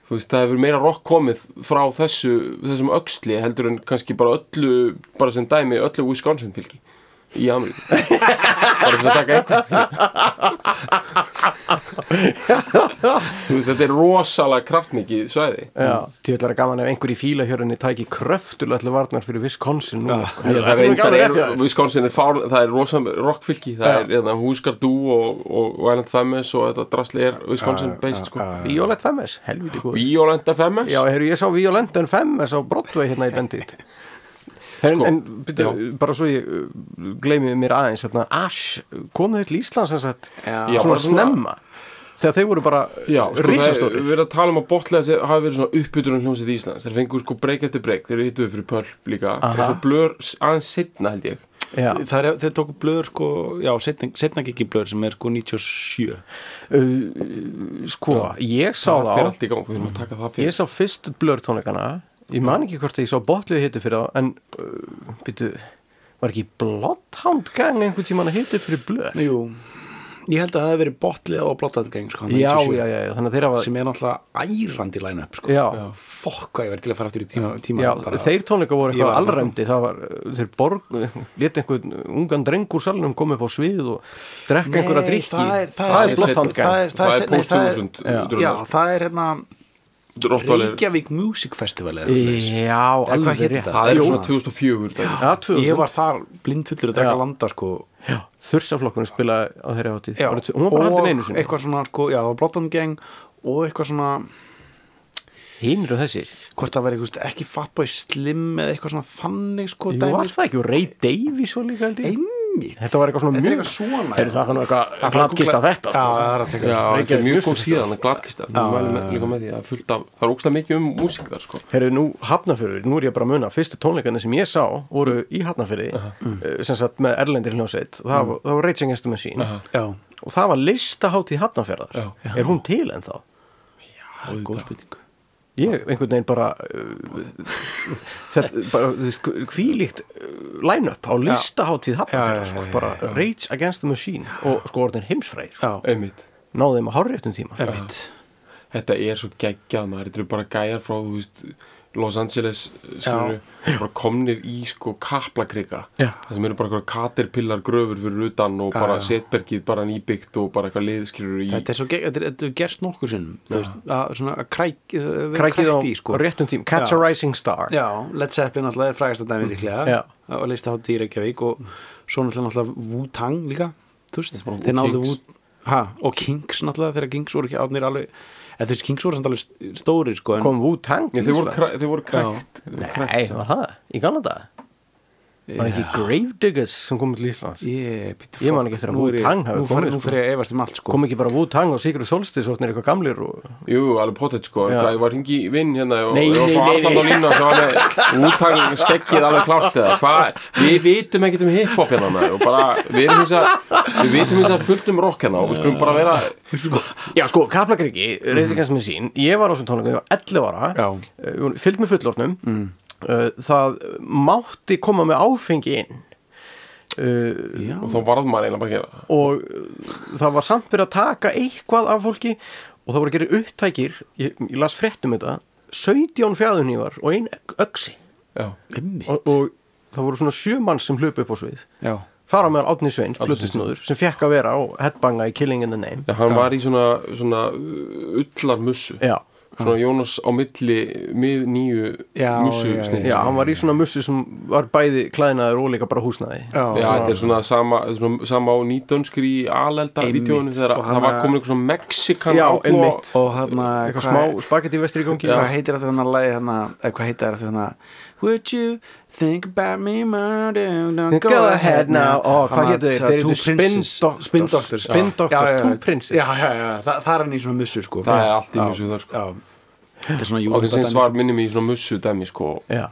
þú veist, það hefur meira rock komið frá þessu, þessum öxli heldur en kannski bara öllu, bara sem dæmi öllu Wisconsin fylki í Ameríku bara þess að taka einhvern þú veist, þetta er rosalega kraftmikið svæði Já, því ætlar að gaman ef einhver í fílahjörunni tæki kröftulega allir varnar fyrir Wisconsin núna, sko. það er reyndar er, Wisconsin er fár, það er rosalega rockfylki, það Já. er hérna, Huskar Du og, og Violent Femmes og þetta drasli er Wisconsin based sko. Violent Femmes, helviti góð Violent Femmes Já, heyrðu, ég sá Violent en Femmes á Broadway hérna í Bendit En, Sko, en byrju, já. bara svo ég uh, gleymi mér aðeins hérna, Ash, komu þau til Íslands sem sagt, Já. Já, svona bara svona- snemma þegar þeir voru bara Já, sko, það risastóri er verið að tala um að Botlega hafi verið svona uppbytunum hljómsveit Íslands þeir fengur sko breyk eftir breyk, þeir hittuðu fyrir Pulp líka, Aha. eins og Blur aðeins setna held ég Já, Það er, þeir tóku blöður sko, já, setna, setna ekki blöður sem er sko níutíu og sjö uh, sko, ég sá það fyrir þá allt í gang, við erum að taka það fyrir ég sá fyrst Blur tónleikana ég man ekki hvort að ég sá Botlega hitti fyrir þá en uh, byrju, var ekki Bloodhound Gang einhvern tímann að hitti fyrir Blur Jú, ég held að það hefði verið Botlega og Bloodhound Gang sko, já, já, já, já, þannig að þeir hafa sem er náttúrulega ærandi line-up sko. já, Fokk hvað ég verið til að fara aftur í tíma, tíma já bara, þeir tónleika voru Ég eitthvað var- allræmdi það var, þeir borg lét einhvern ungan dreng úr salnum koma upp á svið og drekka einhverja drykki það er, það það er, er Bloodhound Gang það er, það er nei, post það er- þúsund Já, drömur. það er hérna Rottweiler, Reykjavík Music Festival eða eitthvað svoleiðis. já, hvað alveg hét rétt þetta? það er Jú. svona tvö þúsund og fjögur dæmi. Já, tvö þúsund. Ég var þar blindfullur að drekka Já. landa sko. Já, Þursaflokkurinn spilaði á þeirri hátíð Já, Árið tvö- hún var bara haldin einu og sinni eitthvað svona sko, já, það var Bloodhound Gang og eitthvað svona, hinir og þessir hvort það var eitthvað ekki Fatboy Slim eða eitthvað svona þannig sko Jú, dæmi, var það ekki og Ray Davies var líka held ég einmitt þetta var eitthvað svona Þetta er mjög eitthvað svona Heyrðu, það var nú eitthvað gladkista þetta Já, það er að teka Já, Reykjavík þetta er mjög góð Music síðan að gladkista Já, það já, er líka með því að fullt af það er ógstlega mikið um músík þar sko Herru, nú Hafnarfjörður, nú er ég bara að muna fyrstu tónleikarnir sem ég sá voru í Hafnarfjörði uh sem sagt með erlendir hljómsveit það, mm. það var Rage Against the Machine Aha. Já, og það var listahátíð Hafnarfjörðar Já. er hún til ennþá? það er góð spurning Ég einhvern veginn bara uh, þetta, bara, þú veist, hvílíkt uh, line-up á listahátíð Hafnarfjörðar, Já, já, sko, já, bara Rage Against the Machine og sko orðin heimsfræðir, Já, einmitt náðu þeim að hárréttum tíma einmitt þetta er svo geggjað maður, þetta eru bara gæjar frá þú veist Los Angeles skilur, bara komnir í sko kaplakrika Já. það sem eru bara eitthvað katerpillar gröfur fyrir utan og Já, bara já. setbergið bara nýbyggt og bara eitthvað lið skilur í Þetta er svo, ge- þetta er- þetta er gerst nokkur sinnum þú veist, að svona að kræk, uh, vera krækið á, krækt í, sko. á réttum tím Catch Já. a Rising Star Já, Led Zeppelin alltaf er frægast að dæmi líklega Já. og leist hátt í Reykjavík og svo náttúrulega náttúrulega Wu-Tang líka þú veist, bara- þeir og náðu Kings. Wu ha, og Kings náttúrulega þegar Kings voru ekki átnir alveg eða þú veist, Kings voru samt alveg st- stórir sko, en kom Wu-Tang Já, til þeir voru, Íslands? kræ, þeir voru krækt Nei, var það? Í gamla dag? Var ekki Gravediggers sem komið til Íslands? ég, býttu, Ég man fuck, ekki eftir að nú er ég- Wu-Tang hafi nú fer- komið, nú sko. fyrir ég að efast um allt sko. Kom ekki bara Wu-Tang og Secret Solstice og er eitthvað gamlir og... Jú, alveg pottet sko, Já. hvað, ég var hringi í vinn hérna og Nei, ég var nei, frá nei, Arnald á línu og svo var með útang skeggið alveg klárt eða hvað, við vitum ekkert um hip-hop hérna maður og bara, við erum þess að við vitum þess að fullt um rock hérna og við skulum bara vera Já, sko, Kaplakriki, Rage Against the Machine Ég var á þessum tónleikum, ég var ellefu ára Já. uh, fylgd með fullorðnum mm. uh, Það mátti koma með áfengi inn uh, Já. og þá varð maður eiginlega bara að gera og uh, það var samt verið að taka eitthvað af fólki og það voru að gera upptækir ég, ég las fréttum þetta sautján fjæðunívar og ein öxi Já, Einmitt. og, og það voru svona sjö manns sem hlupu upp á svið Já. þar á meðal Árni Sveins, Árni Sveins. plötusnúður sem fekk að vera á headbanga í Killing in the Name Já hann var í svona, svona uh, ullarmussu Já, svona Jónas á milli mið nýju Já, mussu já, já. snitt Já, hann var í svona mussu sem var bæði klæðnaður og líka bara húsnaði Já. Já, þetta er svona sama, svona, sama á nýdönskri í alelda Einmitt. vídeóinu þegar Og það hana- var komin eitthvað svona Mexikan Já, outlaw- einmitt. og hérna eitthvað smá spagetti vestur í gangi hvað heitir þetta hérna lagi hérna eða hvað heitir þetta hérna would you think about me murder Go ahead now. Ó, hvað hétu þeir? Þeir Two hétu Spin Princes. Doctors. Spin Doctors Spin Já. Doctors, Já, já, Two já. Princes. já, já, já. Þa, það er hann í svona mussu sko Það er allt í Já. mussu þar sko já. þetta er svona og þess júlíu að svar minnum í svona mussu dæmi sko Já.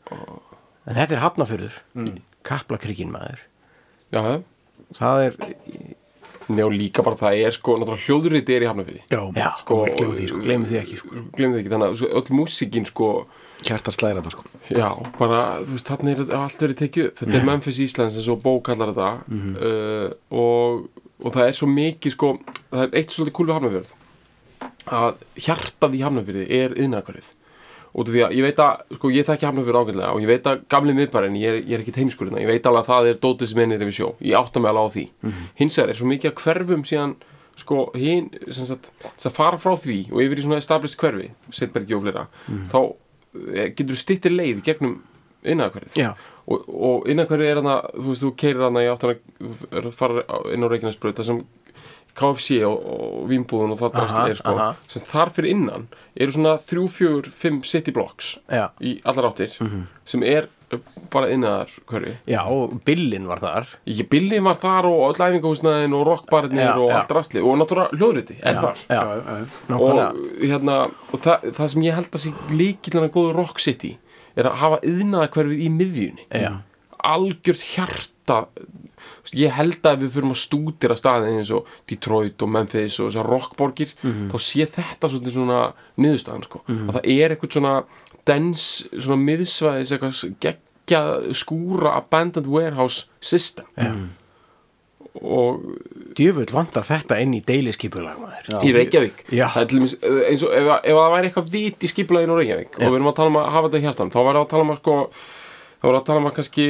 En þetta er Hafnarfjörður mm. Kaplakrikinn maður Já, já Það er, Nei og líka bara það er sko náttúrulega hljóðriti er í Hafnarfirði já, já, sko, gleymum því, sko. gleymum því ekki sko. gleymum því ekki þannig að sko, öll músíkin sko hjartar slæra þetta sko já bara þú veist þarna er allt verið tekið upp. þetta er Memphis Íslands eins og Bó kallar þetta Mhm. uh, og, og það er svo mikið sko það er eitt svolítið kúl við Hafnarfjörð að hjartað í Hafnarfirði er iðnaðarhverfið út af því að ég veit að, sko, ég þekki Hafnarfjörð ágætlega og ég veit að gamli miðbærinn, ég er, ég er ekki heimskurinn, ég veit alveg að það er dótið sem ennir yfir sjó, ég átta mig alveg á því mm-hmm. hins vegar er svo mikið að hverfum síðan sko, hinn, sem sagt þess að fara frá því og yfir í svona established hverfi Setbergi og fleira, mm-hmm. þá getur þú styttir leið gegnum iðnaðarhverfið og, og iðnaðarhverfið er þarna, þú veist, þú keyrir þarna í áttuna, þú fara inn á Reykjanesbraut þar sem K F C og, og Vínbúðun og það drasli er sko sem þar fyrir innan eru svona þrjú, fjögur, fimm city blocks Já. Í allar áttir mm-hmm. sem er bara innaðar hverfi. Já, og Billin var þar. Ekki, Billin var þar og öll æfingahúsnæðin og rockbarnir og já. Allt drasli og náttúrulega hljóðriti er já, þar. Já, já, já. Og hérna og það, það sem ég held að sé lykillinn að góðu Rock City er að hafa iðnaðarhverfið í miðjunni. Já. Algjört hjarta. Ég held að við þurfum að stúdera staðin eins og Detroit og Memphis og þessar rockborgir mm-hmm. þá sé þetta svolítið svona niðurstaðan sko. Mm-hmm. að það er eitthvað svona dens, svona miðsvæðis eitthvað geggjað skúra abandoned warehouse system mm. og djöfull vantar þetta inn í deiliskipulag maður. Í Reykjavík Já. Það er til dæmis eins og ef, ef það væri eitthvað vit í skipulaginu á Reykjavík Já. Og við erum að tala um að hafa þetta hjartan þá væri að tala um að sko þá væri að tala um að kannski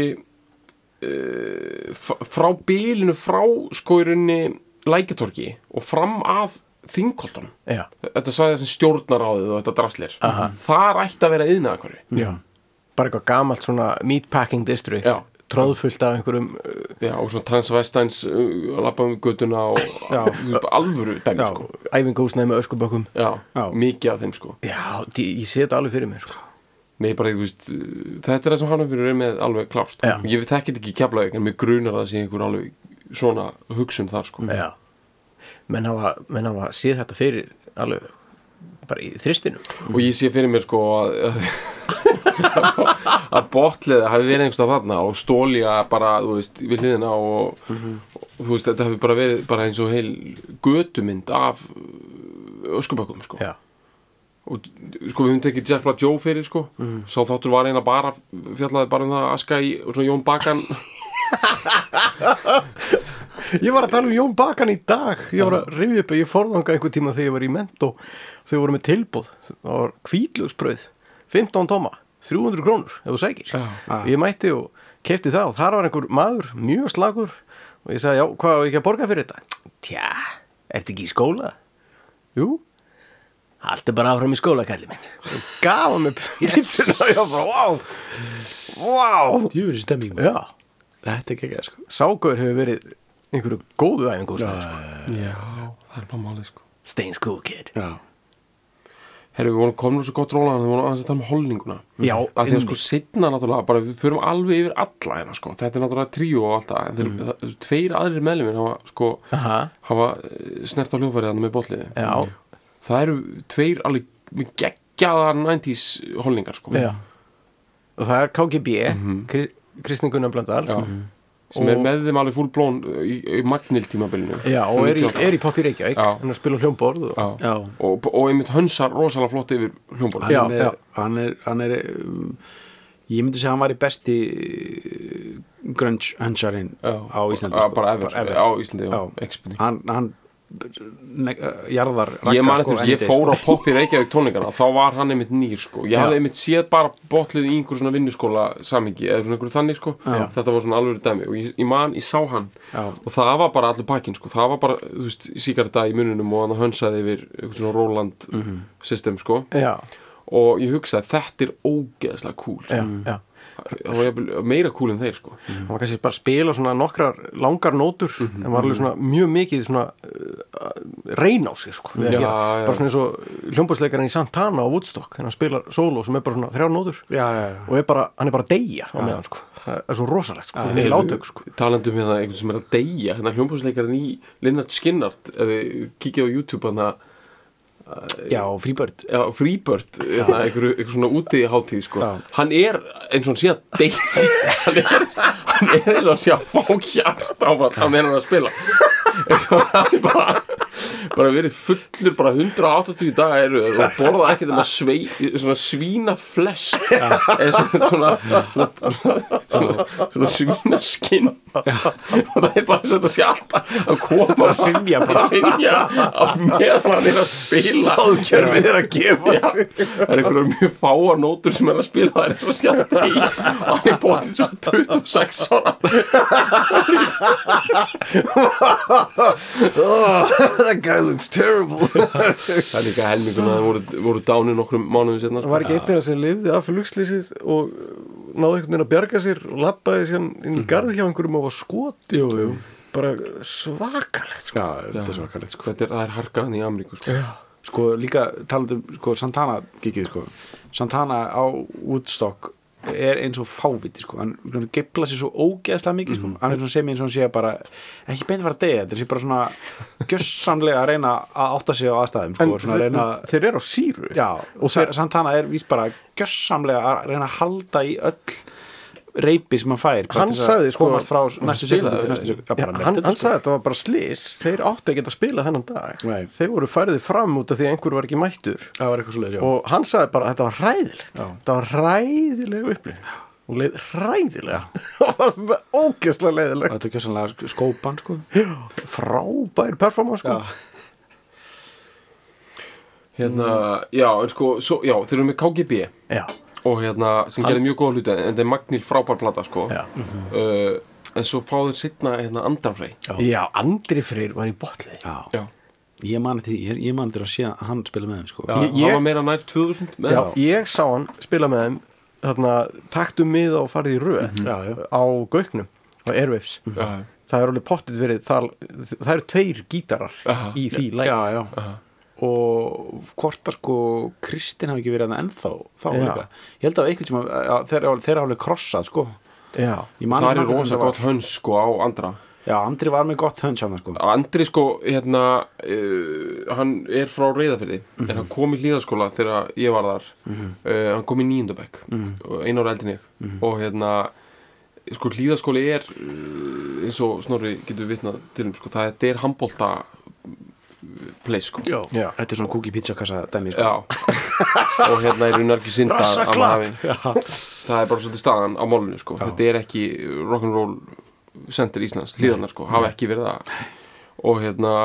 frá bílinu frá sko í rauninni Lækjatorgi og fram að Þingholtunum þetta sagði þessi stjórnaráðið og þetta draslir uh-huh. þar ætti að vera iðnaðarhverfi Já, bara eitthvað gamalt svona meatpacking district Já. Tróðfullt af einhverjum Já, og svona transvestines uh, lappa um götuna og alvöru dæmi sko æfingahúsnæði með öskubökkum Já, Já, mikið af þeim sko Já, ég sé þetta alveg fyrir mér sko Nei, bara, þú veist, þetta er það sem Hafnarfjörður er með alveg klárt. Já. Ég þekkit ekki Keflavík, en mig grunar að það sé einhver alveg svona hugsun þar, sko. Já. Menn hafa, menn hafa séð þetta fyrir alveg bara í þristinu. Og ég sé fyrir mér, sko, að, að botliða hafi verið einhverstað þarna og stólja bara, þú veist, við hliðina og, mm-hmm. og, þú veist, þetta hafi bara verið bara eins og heil götumynd af öskubökkum, sko. Já. Og sko við höfum tekið Jack Black Joe fyrir sko mm. Sá þáttur var eina bara fjallaði bara um það aska í og svona Jón Bakan Ég var að tala um Jón Bakan í dag ég var að rifja upp að ég forðanga einhver tíma þegar ég var í Mentó þegar voru með tilbúð það var hvítlaugsbrauð fimmtán tóma, þrjú hundruð krónur ef þú sækir ah. Ég mætti og keypti það og þar var einhver maður mjög slagur og ég sagði já, hvað var ég ekki að borga fyrir þetta? Tja, ertu ekki í skóla? Jú Allt er bara áfram í skóla, kallið minn. Og gaf hann með pítsuna og ég bara, wow, wow. Djúri stemming. Já. Þetta er ekki, sko. Ságur hefur verið einhverju góðu æfingu, sko. Já, það er bara málið, sko. Stains cool, kid. Já. Herru, við vorum komin svo gott rólan, við vorum aðeins að tala um holninguna. Já. Af því að sko, seinna náttúrulega, bara við förum alveg yfir alla hérna, sko. Þetta er náttúrulega tríó og allt það. En þeir, mm. það, tveir aðrir meðlimir hafa, sko, Aha. hafa snert á hljóðfærið með bolliði. Já. Það eru tveir alveg geggjaðar níutíu holningar sko. Já. Og það er K G B mm-hmm. Kristinn Gunnar Blöndal mm-hmm. sem og... er með þeim alveg full blón í, í Magnil tímabilinu. Já, og er í, er í Pop í Reykjavík hann er að spila hljómborð og... Já. Já. Og, og einmitt hönsar rosalega flott yfir hljómborð. Já, hann er, já. Hann er, hann er um, ég myndi segja hann var í besti grunge hönsarinn á Íslandi sko. Bara ever, bara ever. Á Íslandi og hann, hann Ne- jarðar ég, man, sko, ég fór á Pop í Reykjavík tónleikana þá var hann einmitt nýr sko ég hafði einmitt séð bara botlið í einhver svona vinnuskóla samhengi eða svona einhverju þannig sko Já. Þetta var svona alveg dæmi og ég, ég man, ég sá hann Já. Og það var bara allir pakkin sko það var bara, þú veist, sígaretta í mununum og hann hönsaði yfir einhvern svona Roland mm-hmm. system sko Já. Og ég hugsaði, þetta er ógeðslega cool sko. Já, já það var meira cool en þeir sko mm. hann var kannski bara að spila svona nokkrar langar nótur mm-hmm. en var alveg svona mjög mikið svona uh, reyn á sig sko já, já. Bara svona eins og hljómborðsleikarinn í Santana á Woodstock þegar hann spilar sóló sem er bara svona þrjár nótur já, já, já. og er bara, hann er bara að deyja á meðan sko það er svo rosalegt sko það er látök sko talandum hérna einhvern sem er að deyja hérna hljómborðsleikarinn í Lynyrd Skynyrd ef þið kíkja á YouTube hann að Já, Freebird Já, Freebird, hérna, einhver, einhver svona úti hátíð, sko Já. Hann er eins og hann sé að deyja hann er, hann er eins og hann sé að fá hjart á hann meðan hann að spila eins og hann bara bara verið fullur bara hundrað og áttatíu daga eru og borða ekki þeim að svei svona svínaflesk eða svona svona, svona, svona svínaskinn og það er bara þess að þetta sé alltaf að koma að hrynja bara hrynja á meðan hann er að spila Staðkerfið er að gefa sig það er einhverjum mjög fáar nótur sem er að spila það er svo sjálf í og hann er bótið svo tuttugu og sex ára That guy looks terrible það er líka helmingun að það voru, voru dánir nokkrum mánuðum setna Það var ekki einn þeirra sem lifði af flugslýsið og náði einhvern veginn að bjarga sér og labbaði síðan inn í garð hjá einhverjum og var skot Jú, jú bara svakalegt sko. Já, þetta er svakalegt sko þetta er, það er harkaðan í Ameríku sko. Sko líka talandi um sko, Santana gigið sko Santana á Woodstock er eins og fáviti sko hann geifla sér svo ógeðslega mikið sko hann er svona sem eins og hann sé bara ekki beint að fara að deyja þetta sé bara svona gjössamlega að reyna að átta sig á aðstæðum sko En svona að þeir, reyna þeir eru á síru já og þeir- Santana er víst bara gjössamlega að reyna að halda í öll reypi sem hann fær bara Hann til þess að sagði, sko, komast frá næstu sekundu spilaði- til næstu sekundu Já, hann, hann sagði að þetta var bara slys þeir áttu ekki að spila þennan dag Nei. þeir voru færið fram út af því að einhver var ekki mættur það var eitthvað svo leið og hann sagði bara að þetta var hræðilegt Já. þetta var hræðilega upplifun og leið hræðilega og það var þetta ógeðslega leiðilegt þetta er gjössamlega skópan sko frábær performance sko. hérna, já, en sko svo, já, þeir eru með K G B já, og hérna, sem gerir mjög góða hluti en þetta er Magnil frábær plata sko já. uh, en svo fá þeir sitna hérna Andrafrey já, Andri Freyr var í botlið já já, ég man eftir ég, ég man eftir að sé að hann spila með þeim sko já Ég- hann ég- var meira nær tvö þúsund með já, það ég sá hann spila með þeim þarna, taktu miða og farið í röð já, já. á Gauknum á Airwaves já, það er alveg pottit verið það, það eru tveir gítarar Aha. í því læg já, já. og hvort að sko Kristinn hafi ekki verið hann ennþá þá Já. líka, ég held að einhvern sem þeir eru alveg krossað sko já, Ég man það ekki er nákvæmlega rosa hvernig gott höns sko á Andra já, Andri var með gott höns hann sko Andri sko, hérna uh, hann er frá Reyðarfirði en hann kom í hlíðaskóla þegar ég var þar uh, hann kom í níundabæk og einu ára eldin ég og hérna sko hlíðaskóli er uh, eins og Snorri getur vitnað til um sko, það þetta er handbolta place sko já. Já. þetta er svona kúki pizzakassa dæmi sko Já og hérna er hún ekki synda að Rassaklapp. maður hafi það er bara svolítið staðan á málunni sko þetta er ekki rock'n'roll center Íslands, hlíðarnar sko, hafa ekki verið það og hérna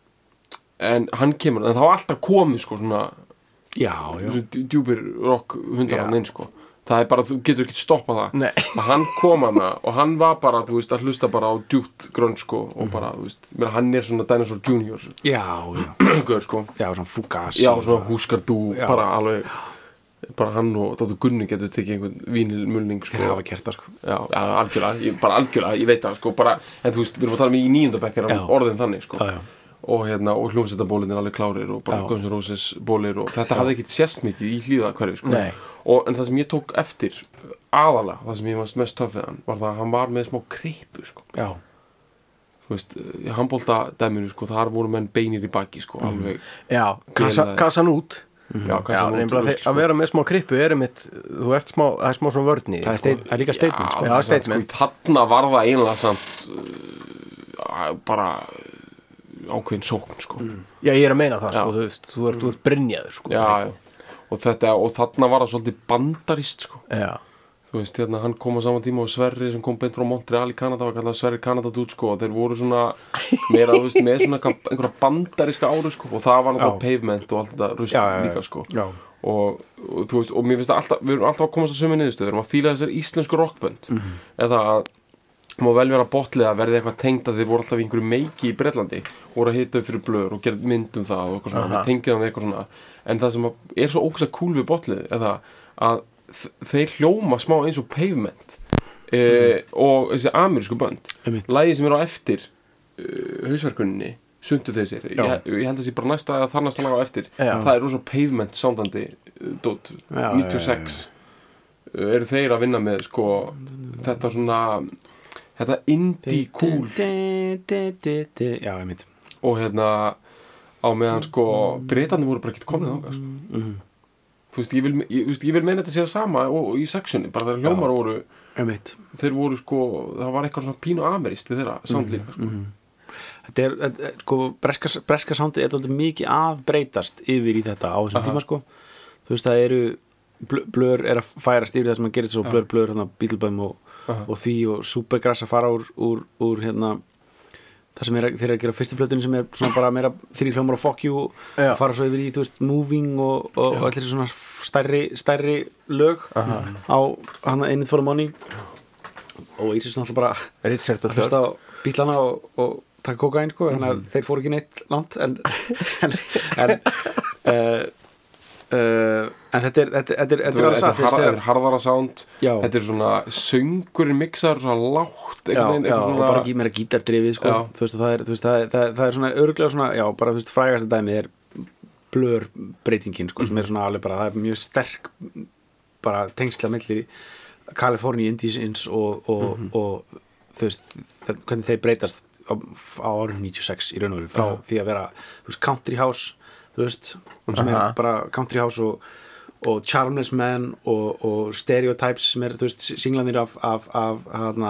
en hann kemur, en þá er alltaf komið sko svona, já, já, svona djúpir rock hundar Já. hann inn sko það er bara, þú getur ekki stoppað það Nei. og hann kom hana og hann var bara, þú veist, að hlusta bara á djúpt grönn sko og bara, þú veist, menn hann er svona Dinosaur Junior já, já, gaur sko, já svona Fugazi já svona húskardú Já. bara alveg bara hann og Dóttur Gunni getur tekið einhvern vínilmulning sko. þeir hafa gert það sko já, já, algjörlega, ég, bara algjörlega, ég veit það sko, bara, en þú veist, við erum að tala um í níundabekk er Já. orðin þannig sko já, já, og hérna, og hljómsveitabólin er alveg klárir og bara Já. Guns N' Roses bólir og þetta hafði ekkit sést mikið í hlýða hverju sko. Nei. og en það sem ég tók eftir aðalega, það sem ég varst mest töff við hann var það að hann var með smá kreipu sko. já, þú veist, í handbolta dæminu sko, þar voru menn beinir í baki sko, alveg, já, kassa, Greiðlega. kassan út já, já, kannski nefnilega þeir- að vera með smá krippu er einmitt, þú ert smá, það er smá svona vörn í það er, stein, það er líka statement sko Já, statement. sko, þarna var það einlega samt uh, bara ákveðin sókn sko. já, ég er að meina það, Já. sko, þú veist þú ert, þú ert brynjaður, sko já, já. Og, þetta, og þarna var það svolítið bandarist sko. já, þú veist, hérna, hann kom á saman tíma og Sverri sem kom beint frá Montreal í Kanada var kallað Sverri Kanada dút sko, og þeir voru svona meira, þú veist, með svona einhverja bandariska áru sko, og það var náttúrulega pavement og allt þetta rusl Já, já, já. líka sko já, og, og þú veist, og mér finnst það alltaf við erum alltaf að komast að sömu niðurstöðu, við erum að fíla þessar íslensku rockbönd eða að má vel vera botlega að verði eitthvað tengd að þeir voru alltaf í einhverju meiki í Bretlandi voru að hita upp fyrir blöður og gera mynd um það og eitthvað svona, Aha. og tengið hann við eitthvað svona en það sem að er svo ógeðslega cool við botlið er það að þ- þeir hljóma smá eins og pavement e, og þessi amerísku bönd einmitt. lagið sem er á eftir uh, hausverkuninni sundu þessir ég, ég held að þessi bara næsta að þarnast lag á eftir Já. það er rosa pavement soundandi uh, dót, Já, níutíu og sex uh, eru þeir að vinna með sko þetta svona þetta indie cool Di- di- di- di- já, ég mynd og hérna á meðan sko Bretandi voru bara ekkert komið þangað sko. Mhm. þú veist, ég vil, ég, þú veist, ég vil meina þetta sé það sama og, og í sexunni, bara þegar hljómar voru ég mynd þeir voru sko, það var eitthvað svona pínu ameríst við þeirra sound líka sko. þetta er, þetta, sko, breska, breska soundið er alltaf mikið að breytast yfir í þetta á þessum tíma, sko þú veist, það eru Blur er að færast yfir það sem að gera svo Blur, Blur, hérna, Beetlebum og, og því og Supergrass að fara úr, úr, úr hérna, það sem er að, þeir eru að gera fyrstu plötunni sem er svona bara meira þrír hljómar og fuck you og Já. Fara svo yfir í, þú veist, Moving og, og, og allir svona stærri, stærri lög Aha. Á hana Ain't It For The Money og Oasis náttúrulega bara Richard að hlusta á Beatlana og, og taka kokain, sko, þannig að mm. þeir fóru ekki neitt langt en en, en uh, Uh, en þetta er þetta er, þetta er, þetta er, þetta er, har, er harðara sound já. Þetta er svona söngurinn mixaður svona lágt já, já, svona... og bara ekki meira gítardrifið sko. Þú veist, það er, þú veist, það er, það er, það er svona örglega svona, já, bara þú veist, frægasta dæmi er Blur breytingin sko, mm. sem er svona alveg bara, það er mjög sterk bara tengsla milli California Indians og, og, mm -hmm. og þú veist, það, hvernig þeir breytast á, á árið níutíu og sex í raun og veru frá uh. því að vera, þú veist, country house þú veist, sem er bara country house og, og Charmless Man og, og Stereotypes sem er, þú veist, singlanir af af, af hana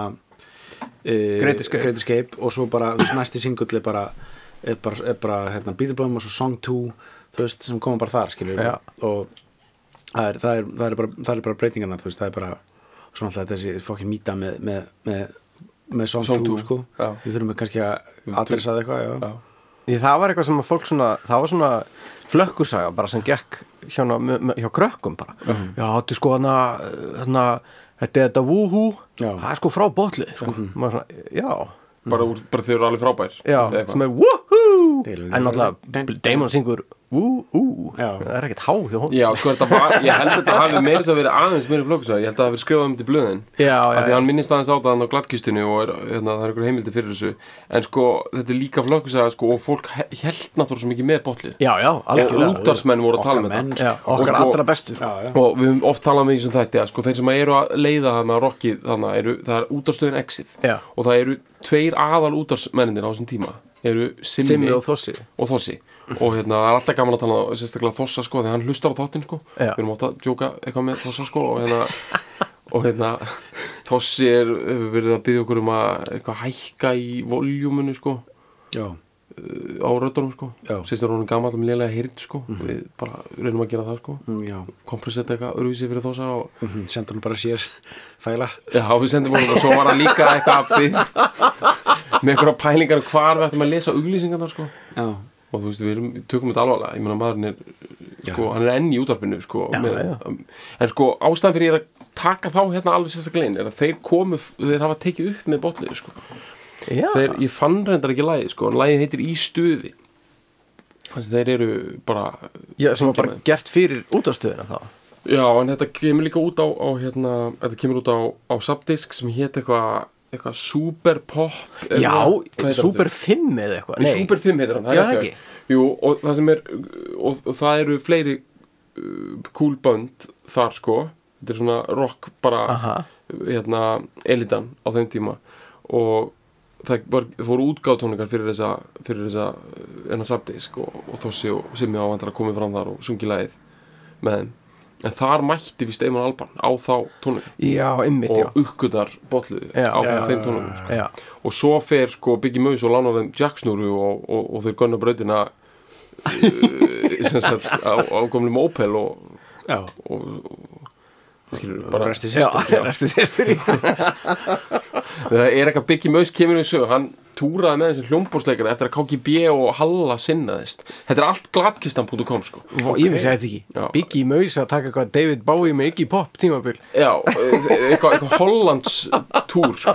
uh, Great Escape. Great Escape og svo bara, þú veist, næsti singull er bara er bara, er bara hérna, Beetlebum og svo Song two, þú veist, sem koma bara þar, skilur ja. og það er, það er, það er bara, það er bara breytingarnar, þú veist, það er bara svona alltaf þessi fokkin mýta með, með, með, með Song two, sko já. Við þurfum kannski að adressa það eitthvað, já, já. Ég, það var eitthvað sem að fólk svona, það var svona flökkursaga bara sem gekk hjá, hjá krökkum bara. Mm. Já, þetta er sko hana, hana, þetta er þetta woohoo, það er sko frá botli, sko. Mm. Svona, já. Bara, úr, bara þau eru alveg frábær. Já, sem er woohoo, en náttúrulega Damon syngur woohoo, það er ekkert há hjá hún. Já, sko þetta var, ég held að þetta hafi meira svo verið aðeins meira flökkursaga, ég held að það hafi skrifað um þetta í blöðin. Já, já. Því hann minnist aðeins á það á glattkistinu og er, hérna, það er einhver heimildi fyrir þessu, en sko þetta er líka flökkursaga, sko, og fólk held náttúrulega svo mikið með botlið. Já, já, alveg. Útvarpsmenn voru að tala með þetta. Já, okkar sko, allra bestur. Já, já. Og við höfum oft talað með því sem þetta, sko, þeir sem eru að leiða þarna rockið, þarna eru, það er útvarpsstöðin Exit. Já. Og það eru tveir aðal útvarpsmennir á þessum tíma. Eru Simmi, Simmi og Þossi og Þossi og hérna það er alltaf gaman að tala um sérstaklega Þossa sko því hann hlustar á þáttinn sko Já. Við erum átt að djóka eitthvað með Þossa sko og hérna og hérna Þossi er verið að biðja okkur um að eitthvað hækka í voljúmunu sko Já. á röddunum sko sérstaklega hún er gamall með lélega heyrn sko mm. við bara reynum að gera það sko mm, kompressetta eitthvað öruvísi fyrir Þossa og mm -hmm. sendur hann bara sér fæla Já, við sendum hann og svo var hann líka eitthvað að bið með einhverja pælingar hvar við ættum að lesa auglýsingar þar sko já. Og þú veist við, erum, við tökum þetta alvarlega ég meina maðurinn er sko, já. Hann er enn í útvarpinu sko, já, með, já. En sko ástæðan fyrir ég er að taka þá hérna alveg sérstaklega inn er að þeir komu þeir hafa tekið upp með botlið sko. Þeir, ég fann reyndar ekki lagið sko, lagið heitir Í stuði þannig þeir eru bara já, sem var bara með. Gert fyrir útvarpsstöðina þá Já, en þetta kemur líka út á, á hérna, þetta kemur út á, á Subdisk sem hét eitthvað eitthvað Super Pop Já, Super fimm eða eitthvað Nei, Super fimm heitir hann, það Já, er ekki Jú, og það sem er og, og það eru fleiri uh, cool bönd þar sko þetta er svona rock bara Aha. hérna elitan á þeim tíma og það var, fóru útgáðtónleikar fyrir þessa fyrir þessa enna Subdisk og, og Þossi og Simmi ávandar að komið fram þar og sungi lagið með þeim en þar mætti við Steinman Albarn á þá tónleikum já, einmitt, já. og uppgötar botlið á já, þeim tónleikum sko. og svo fer sko Biggie Maus og lánar þeim jacksnúru og, og, og þeir gunna brautina uh, sem sagt á, á gamlum Opel og já og, og skilur bara resti sýstur já, resti sýstur það er eitthvað Biggie Maus kemur við sögu hann túraði með þessum hljómbórsleikara eftir að K G B og Halla sinnaðist þetta er allt glattkistan punktur com sko okay. Ég vissi þetta ekki já. Biggie Maus að taka eitthvað David Bowie með Iggy Pop tímabil já, eitthvað, eitthvað Hollands túr sko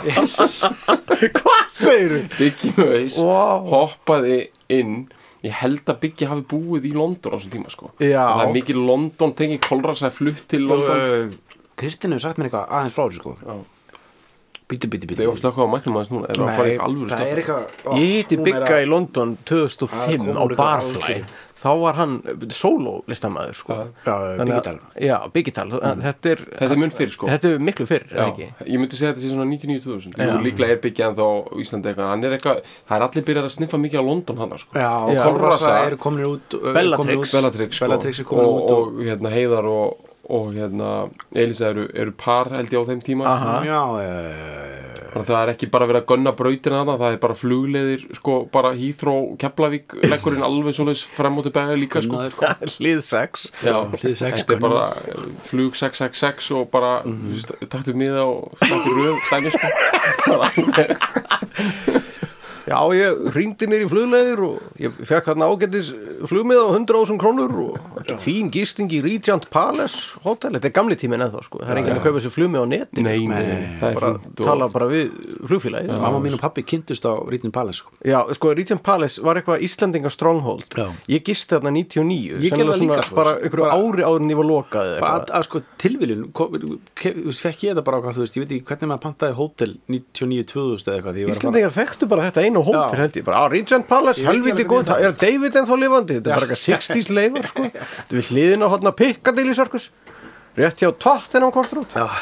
hvað segir þú? Biggie Maus wow. hoppaði inn ég held að Biggie hafi búið í London á þessum tíma sko já. Og það er mikið London tengið kolrasæði flutt til London Kristinn hefur sagt mér eitthvað aðeins frá þessu sko já Bíti, bíti, bíti. Það er að slökka á mæknum aðeins núna. Er það að fara í alvöru slökka? Það er eitthvað... Ég hitti Bigga í London tvö þúsund og fimm á Barfly. Þá var hann sóló-listamaður, sko. Já, Biggital. Já, Biggital. Mm. Þetta er... Þetta er mun fyrr, sko. Þetta er miklu fyrr, já, ekki? Ég myndi segja að þetta sé svona níutíu og níu tvö þúsund. Jú, líklega er Biggi ennþá á Íslandi eitthvað. Hann er eitthvað... Það er allir byrjað að sniffa mikið á London hann, sko. Já, og Kolrasa er komin út... Bellatrix. Bellatrix, sko. Bellatrix er komin út og... Og, hérna, Heiðar og... Og hérna... Elisa eru, eru par, held ég, á þeim tíma. Aha. Já, Þannig að það er ekki bara verið að gunna brautina þarna, það er bara flugleiðir, sko, bara Heathrow, Keflavík, leggurinn alveg svoleiðis frem og tilbaka líka, sko. Hlið sex. Já, hlið sex, þetta er bara flug sex sex sex og bara, þú Mhm. veist, taktu miða og slakti röð, dæmi, sko. Það er alveg... Já, ég hringdi mér í flugleiðir og ég fekk hérna ágætis flugmiða á hundrað þúsund krónur og fín gisting í Regent Palace Hotel. Þetta er gamli tíminn ennþá, sko. Það er enginn að kaupa sér flugmiða á neti. Nei, nei, það er bara fínt og- tala bara við flugfélagi. Mamma mín og pappi kynntust á Regent Palace, sko. Já, sko, Regent Palace var eitthvað Íslendinga stronghold. Já. Ég gisti þarna níutíu og níu. Ég gerði það líka, sko. Bara einhverju Bara- ári áður en ég var lokað eða Bara eitthvað. að, að sko tilviljun kom- ke- þú veist, fekk ég það bara á hvað, þú veist, ég veit ekki hvernig maður pantaði hótel níutíu og níu tvö þúsund eða eitthvað því ég var að fara- Íslendingar þekktu bara þetta einu hótel Já. held ég bara, á Regent Palace, Ég veit ekki helviti alveg góð, hvernig það er David ennþá lifandi, þetta er bara eitthvað sextíes leifar sko, þetta er við hliðin á hodna Piccadilly Circus, rétt hjá Tottenham Court Road. Já.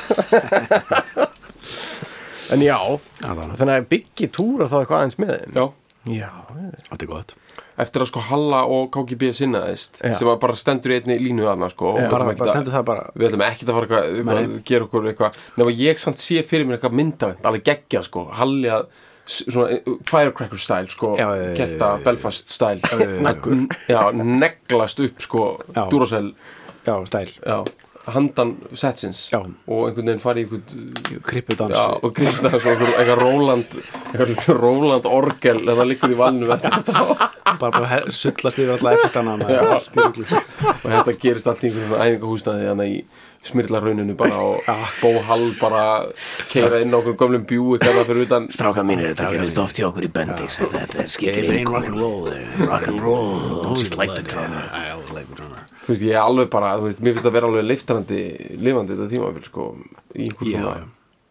En já, Já, það- þannig að byggi túra þá eitthvað aðeins með þeim. Já, Já, Þetta er gott. eftir að sko Halla og K G B sinnaðist, Já. sem að bara stendur í einni línu þarna, sko. og við Bara, ætlum ekkert bara að- stendur það bara Við ætlum ekki að fara eitthvað, eitthvað að gera okkur eitthvað, nema ég samt sé fyrir mér eitthvað myndarinn, alveg geggjað, sko, Halli að s- svona uh, firecracker style, sko, Já, já, já, Kelta, já, já. Belfast style, Negl- já, neglast upp, sko, Já. Duracell, Já, stæl, já, handan setsins Já. og einhvern veginn fari í einhvern, krippudans. já, og grípta þessu eitthvað, eitthvað Róland, eitthvað Róland orgel, eða liggur í valnum eftir þetta Bara, bara he- sullast yfir alla effektana. Já. Allt í rugli. og þetta gerist allt í einhvern æfingahúsnaði þannig í smyrlarauninu bara og Bó Hall bara keira inn á okkur gömlum bjú eitthvað fyrir utan stráka mínir, þetta gerist oft hjá okkur í Bendix, þetta er Ég er einn rock'n'roll. rock'n'roll, always like to drummer. I always like to drummer. þú veist, ég er alveg bara, þú veist, mér finnst það að vera alveg leiftarandi lifandi þetta tímabil, sko í einhver Já, svona já.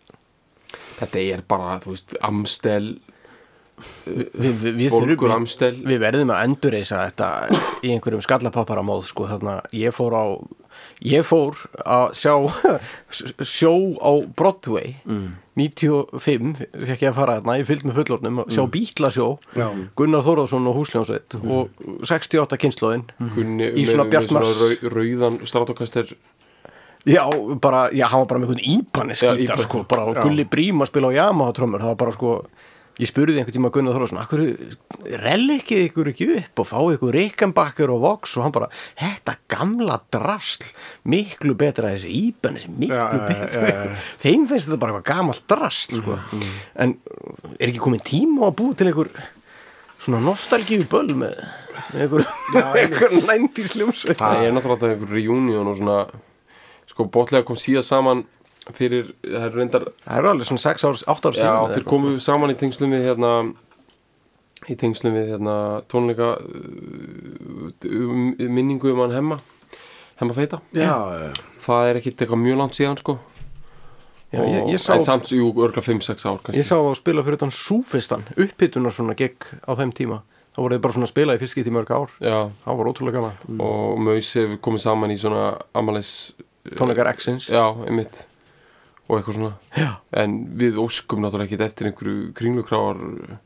þetta er bara, þú veist, Amstel Við, við, við, Borgur þurfum- Amstel við verðum að endurreisa þetta í einhverjum skallapappara móð sko, þarna, ég fór á ég fór að sjá sjó á Broadway Mm. níutíu og fimm fekk ég að fara þarna, ég fylgd með fullornum sjá Mm. Bítlasjó, Gunnar Þórðarsson og Húsljónsveit og sextíu og átta kynslóðin Gunni, Í svona með, með Bjartmars- svona rau, rauðan Stratocaster já, bara, já, hann var bara með einhvern íbani Já, skítar Ibanez. sko, bara Gulli Brím að spila á Yamaha trommur, það var bara sko ég spurði einhvern tíma Gunnar Þórðarsson akkur rellikið ykkur ekki upp og fá ykkur Rickenbacker og Vox og hann bara, þetta gamla drasl miklu betra þessi Ibanez miklu Já, já, betra já, já. þeim finnst þetta bara eitthvað gamalt drasl sko. en er ekki komin tíma að búa til einhver svona nostalgíu böll með, með einhver, einhver næntís hljómsveit það er náttúrulega einhver reunion og svona sko, bótlega kom síðan saman fyrir, það er reyndar það eru alveg svona sex árs, átt árs já, þeir komu saman í tengslum við hérna í tengslum við hérna tónleika uh, um, minningu um hann Hemma Hemma feita Já, já. það er ekkit eitthvað mjög langt síðan sko Já, ég, ég sá, en samt, jú, örgla fimm sex ár kannski ég sá það að spila fyrir utan Súfistan upphitunar svona gegg á þeim tíma þá voru þið bara svona að spila í fyrst skipti í mörg ár já, það var ótrúlega gaman og Maus hefur komið saman í svona amalis tónleikar X-ins já, einmitt og eitthvað svona Já. en við óskum náttúrulega ekkit eftir einhverju kringlukráar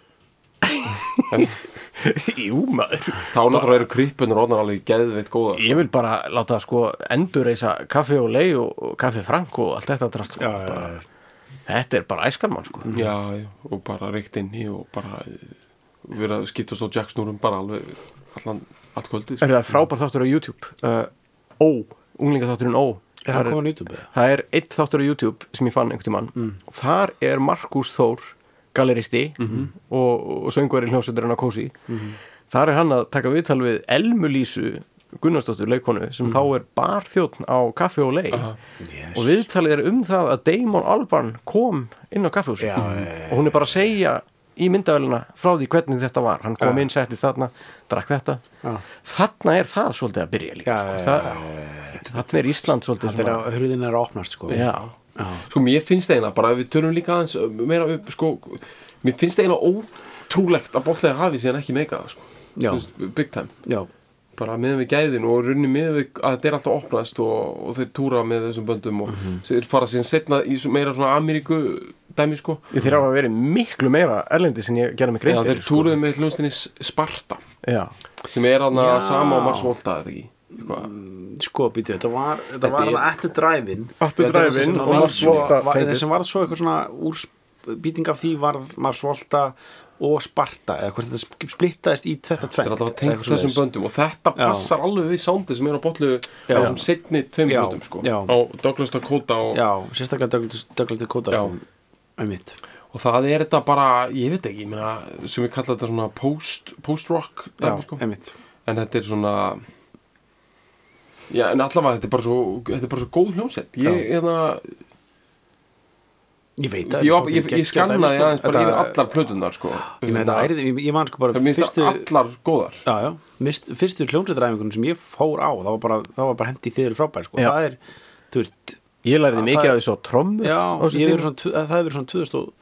jú maður þá náttúrulega eru kryppunar orðnar alveg geðveitt góða ég vil bara láta sko endurreisa kaffi og lei og, og kaffi frank og allt þetta drast sko. Já, já, bara, já. þetta er bara æskarmann sko. já, já, og bara reykt inni og bara vera að skiptast á jacksnúrum bara alveg allan, allt kvöldið sko. er það frábær þáttur á YouTube uh, Ó, unglingaþátturinn Ó Er það komin á YouTube eða? það er eitt þáttur á YouTube sem ég fann einhvern tímann mm. þar er Markus Þór galleristi mm-hmm. og, og söngvari hljómsveiturinn á Kósi mm-hmm. þar er hann að taka viðtal við Elmu Lísu Gunnarsdóttur leikonu sem mm. þá er barþjónn á kaffi og lei Aha. Yes. og viðtalið er um það að Damon Albarn kom inn á kaffihús Já, já, já. og hún er bara að segja í myndavélina frá því hvernig þetta var hann kom Já. inn, settist þarna, drakk þetta Já. þarna er það svolítið að byrja líka Já, sko. já, það, þarna er Ísland svolítið Þetta er að hurðin er að opnast sko. já, sko mér finnst eiginlega bara ef við tölum líka aðeins meira upp sko mér finnst eiginlega ótrúlegt að bóttlega hafi síðan ekki meika það sko Já. Þú veist, big time Já. bara meðan við gæðin og runni meðan við að þetta er alltaf opnast og, og þeir túra með þessum böndum og Mhm. þeir fara síðan setna í svo- meira svona Ameríku dæmi sko ég þeir hafa verið miklu meira erlendi sem ég gerði mig grein Já, þeir fyrir sko. túruðu með hljónstinni Sparta já, sem er þarna Já. sama á Mars Volta eða ekki Eitthvað. Sko, býtu, þetta var Þetta Þetta var er- þarna eftir drive-in Aftur Þetta er dræfin sem og var Mars svo- Volta var, tengdist. sem var svo eitthvað svona úr býting af því varð Mars Volta og Sparta eða hvort þetta splittaðist í þetta tvennt. Þetta er alltaf tengt þessum böndum og þetta passar já. Alveg við soundið sem er á Bollu á þessum seinni tveim böndum sko. Já. Á Douglas Dakota og Já, sérstaklega Douglas, Douglas Dakota Já. Einmitt. Og það er þetta bara, ég veit ekki, ég meina sem við kalla þetta svona post post-rock dæmi, sko. Einmitt. En þetta er svona Já, en allavega þetta er bara svo þetta er bara svo góð hljómsveit. Ég hérna Ég veit það Ég, ég, ég skannaði sko. Aðeins bara yfir allar plötunar sko. Ég meina þetta ærið, ég, ég man sko bara Það minnst fyrstu, allar góðar Já, já, mist, fyrstu hljómsveitræfingunum sem ég fór á það var bara, það var bara hendi þið eru frábær sko. Það er, þú veist Ég lærði mikið af því svo trommur Já, ég verið svona, það hefur verið svona tvö þúsund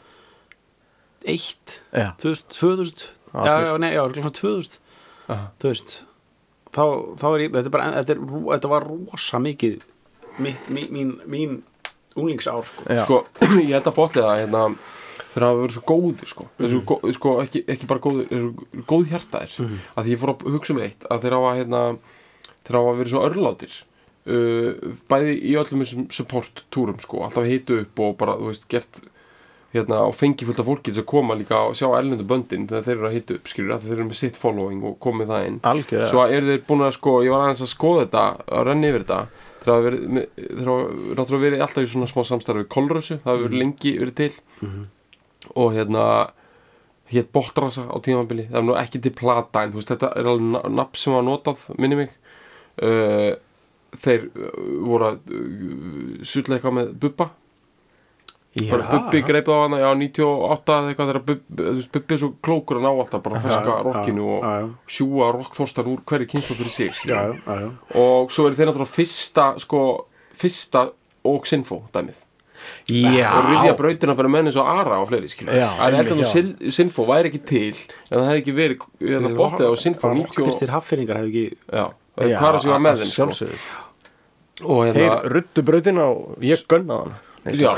og eitt tvö þúsund Já, já, nei, já, svona tvö þúsund Þú veist Þá, þá er ég, þetta er bara, þetta, er, þetta var rosa mikið mitt, mín, mín, mín unglingsár sko. Sko, ég held að Bolliða hérna, þeir hafa verið svo góðir sko, mm. þeir eru gó, sko ekki, ekki bara góðir, þeir eru góð hjartaðir mm. að því ég fór að hugsa um eitt að þeir hafa hérna, þeir hafa verið svo örlátir uh, bæði í öllum þessum support túrum sko, alltaf hitu upp og bara, þú veist, gert hérna og fengi fullt af fólki til að koma líka og sjá erlendu böndin þegar þeir eru að hitu upp, skilur að þeir eru með sitt following og komið það inn. Algjörlega. Svo eru þeir búin að sko, ég var aðeins að skoða þetta, að renna yfir þetta þeir hafa verið, þeir hafa náttúrulega verið alltaf í svona smá samstarfi við Kolrössu, það hafa verið mm. lengi verið til mm-hmm. og hérna hétt Bottrasa á tímabili, það er nú ekki til plata en þú veist, þetta er alveg nafn sem var notað, minni mig uh, þeir voru að uh, sulla eitthvað með Bubba bara Bubbi greip á hana, já, níutíu og átta eða eitthvað þegar Bubbi, Bubbi er svo klókur að ná alltaf bara ferska rockinu og já, já. Sjúga rockþorstar úr hverju kynslu fyrir sig já, já, já. Og svo er þeir náttúrulega fyrsta sko, fyrsta og Sinfo dæmið Já og ryðja brautina fyrir menn eins og Ara og fleiri skilur það er heldur nú Sinfo væri ekki til en það hefði ekki verið hérna Bottið og Sinfo níutíu fyrstir haffyringar hefði ekki já, það er hvað sem var með þeim sko. Og hérna þeir ruddu brautina og ég gunnaði hana Já,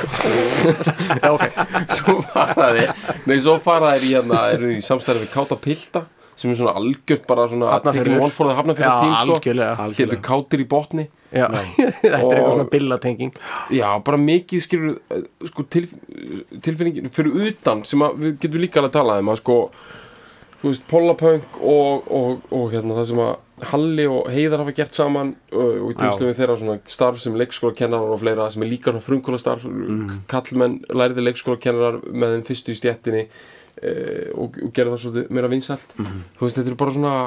já okay. Svo faraði Nei, svo faraði í hérna er í samstæði við Káta Pilta sem er svona algjört bara svona taking one for the Hafnarfjörður tím sko algjörlega Hétu Kátir í botni Já, þetta er eitthvað svona billatenging Já, bara mikið skilur sko til, tilfinningin fyrir utan sem að við getum líka alveg að tala um að sko þú veist, Pollapunk og, og, og hérna það sem að Halli og Heiðar hafa gert saman og, og í tengslum við þeirra svona starf sem leikskólakennarar og fleira sem er líka svona frumkólastarf mm. kallmenn læriði leikskólakennarar með þeim fyrstu í stjettinni eh, og, og gera það svolítið meira vinsælt mm. þú veist, þetta er bara svona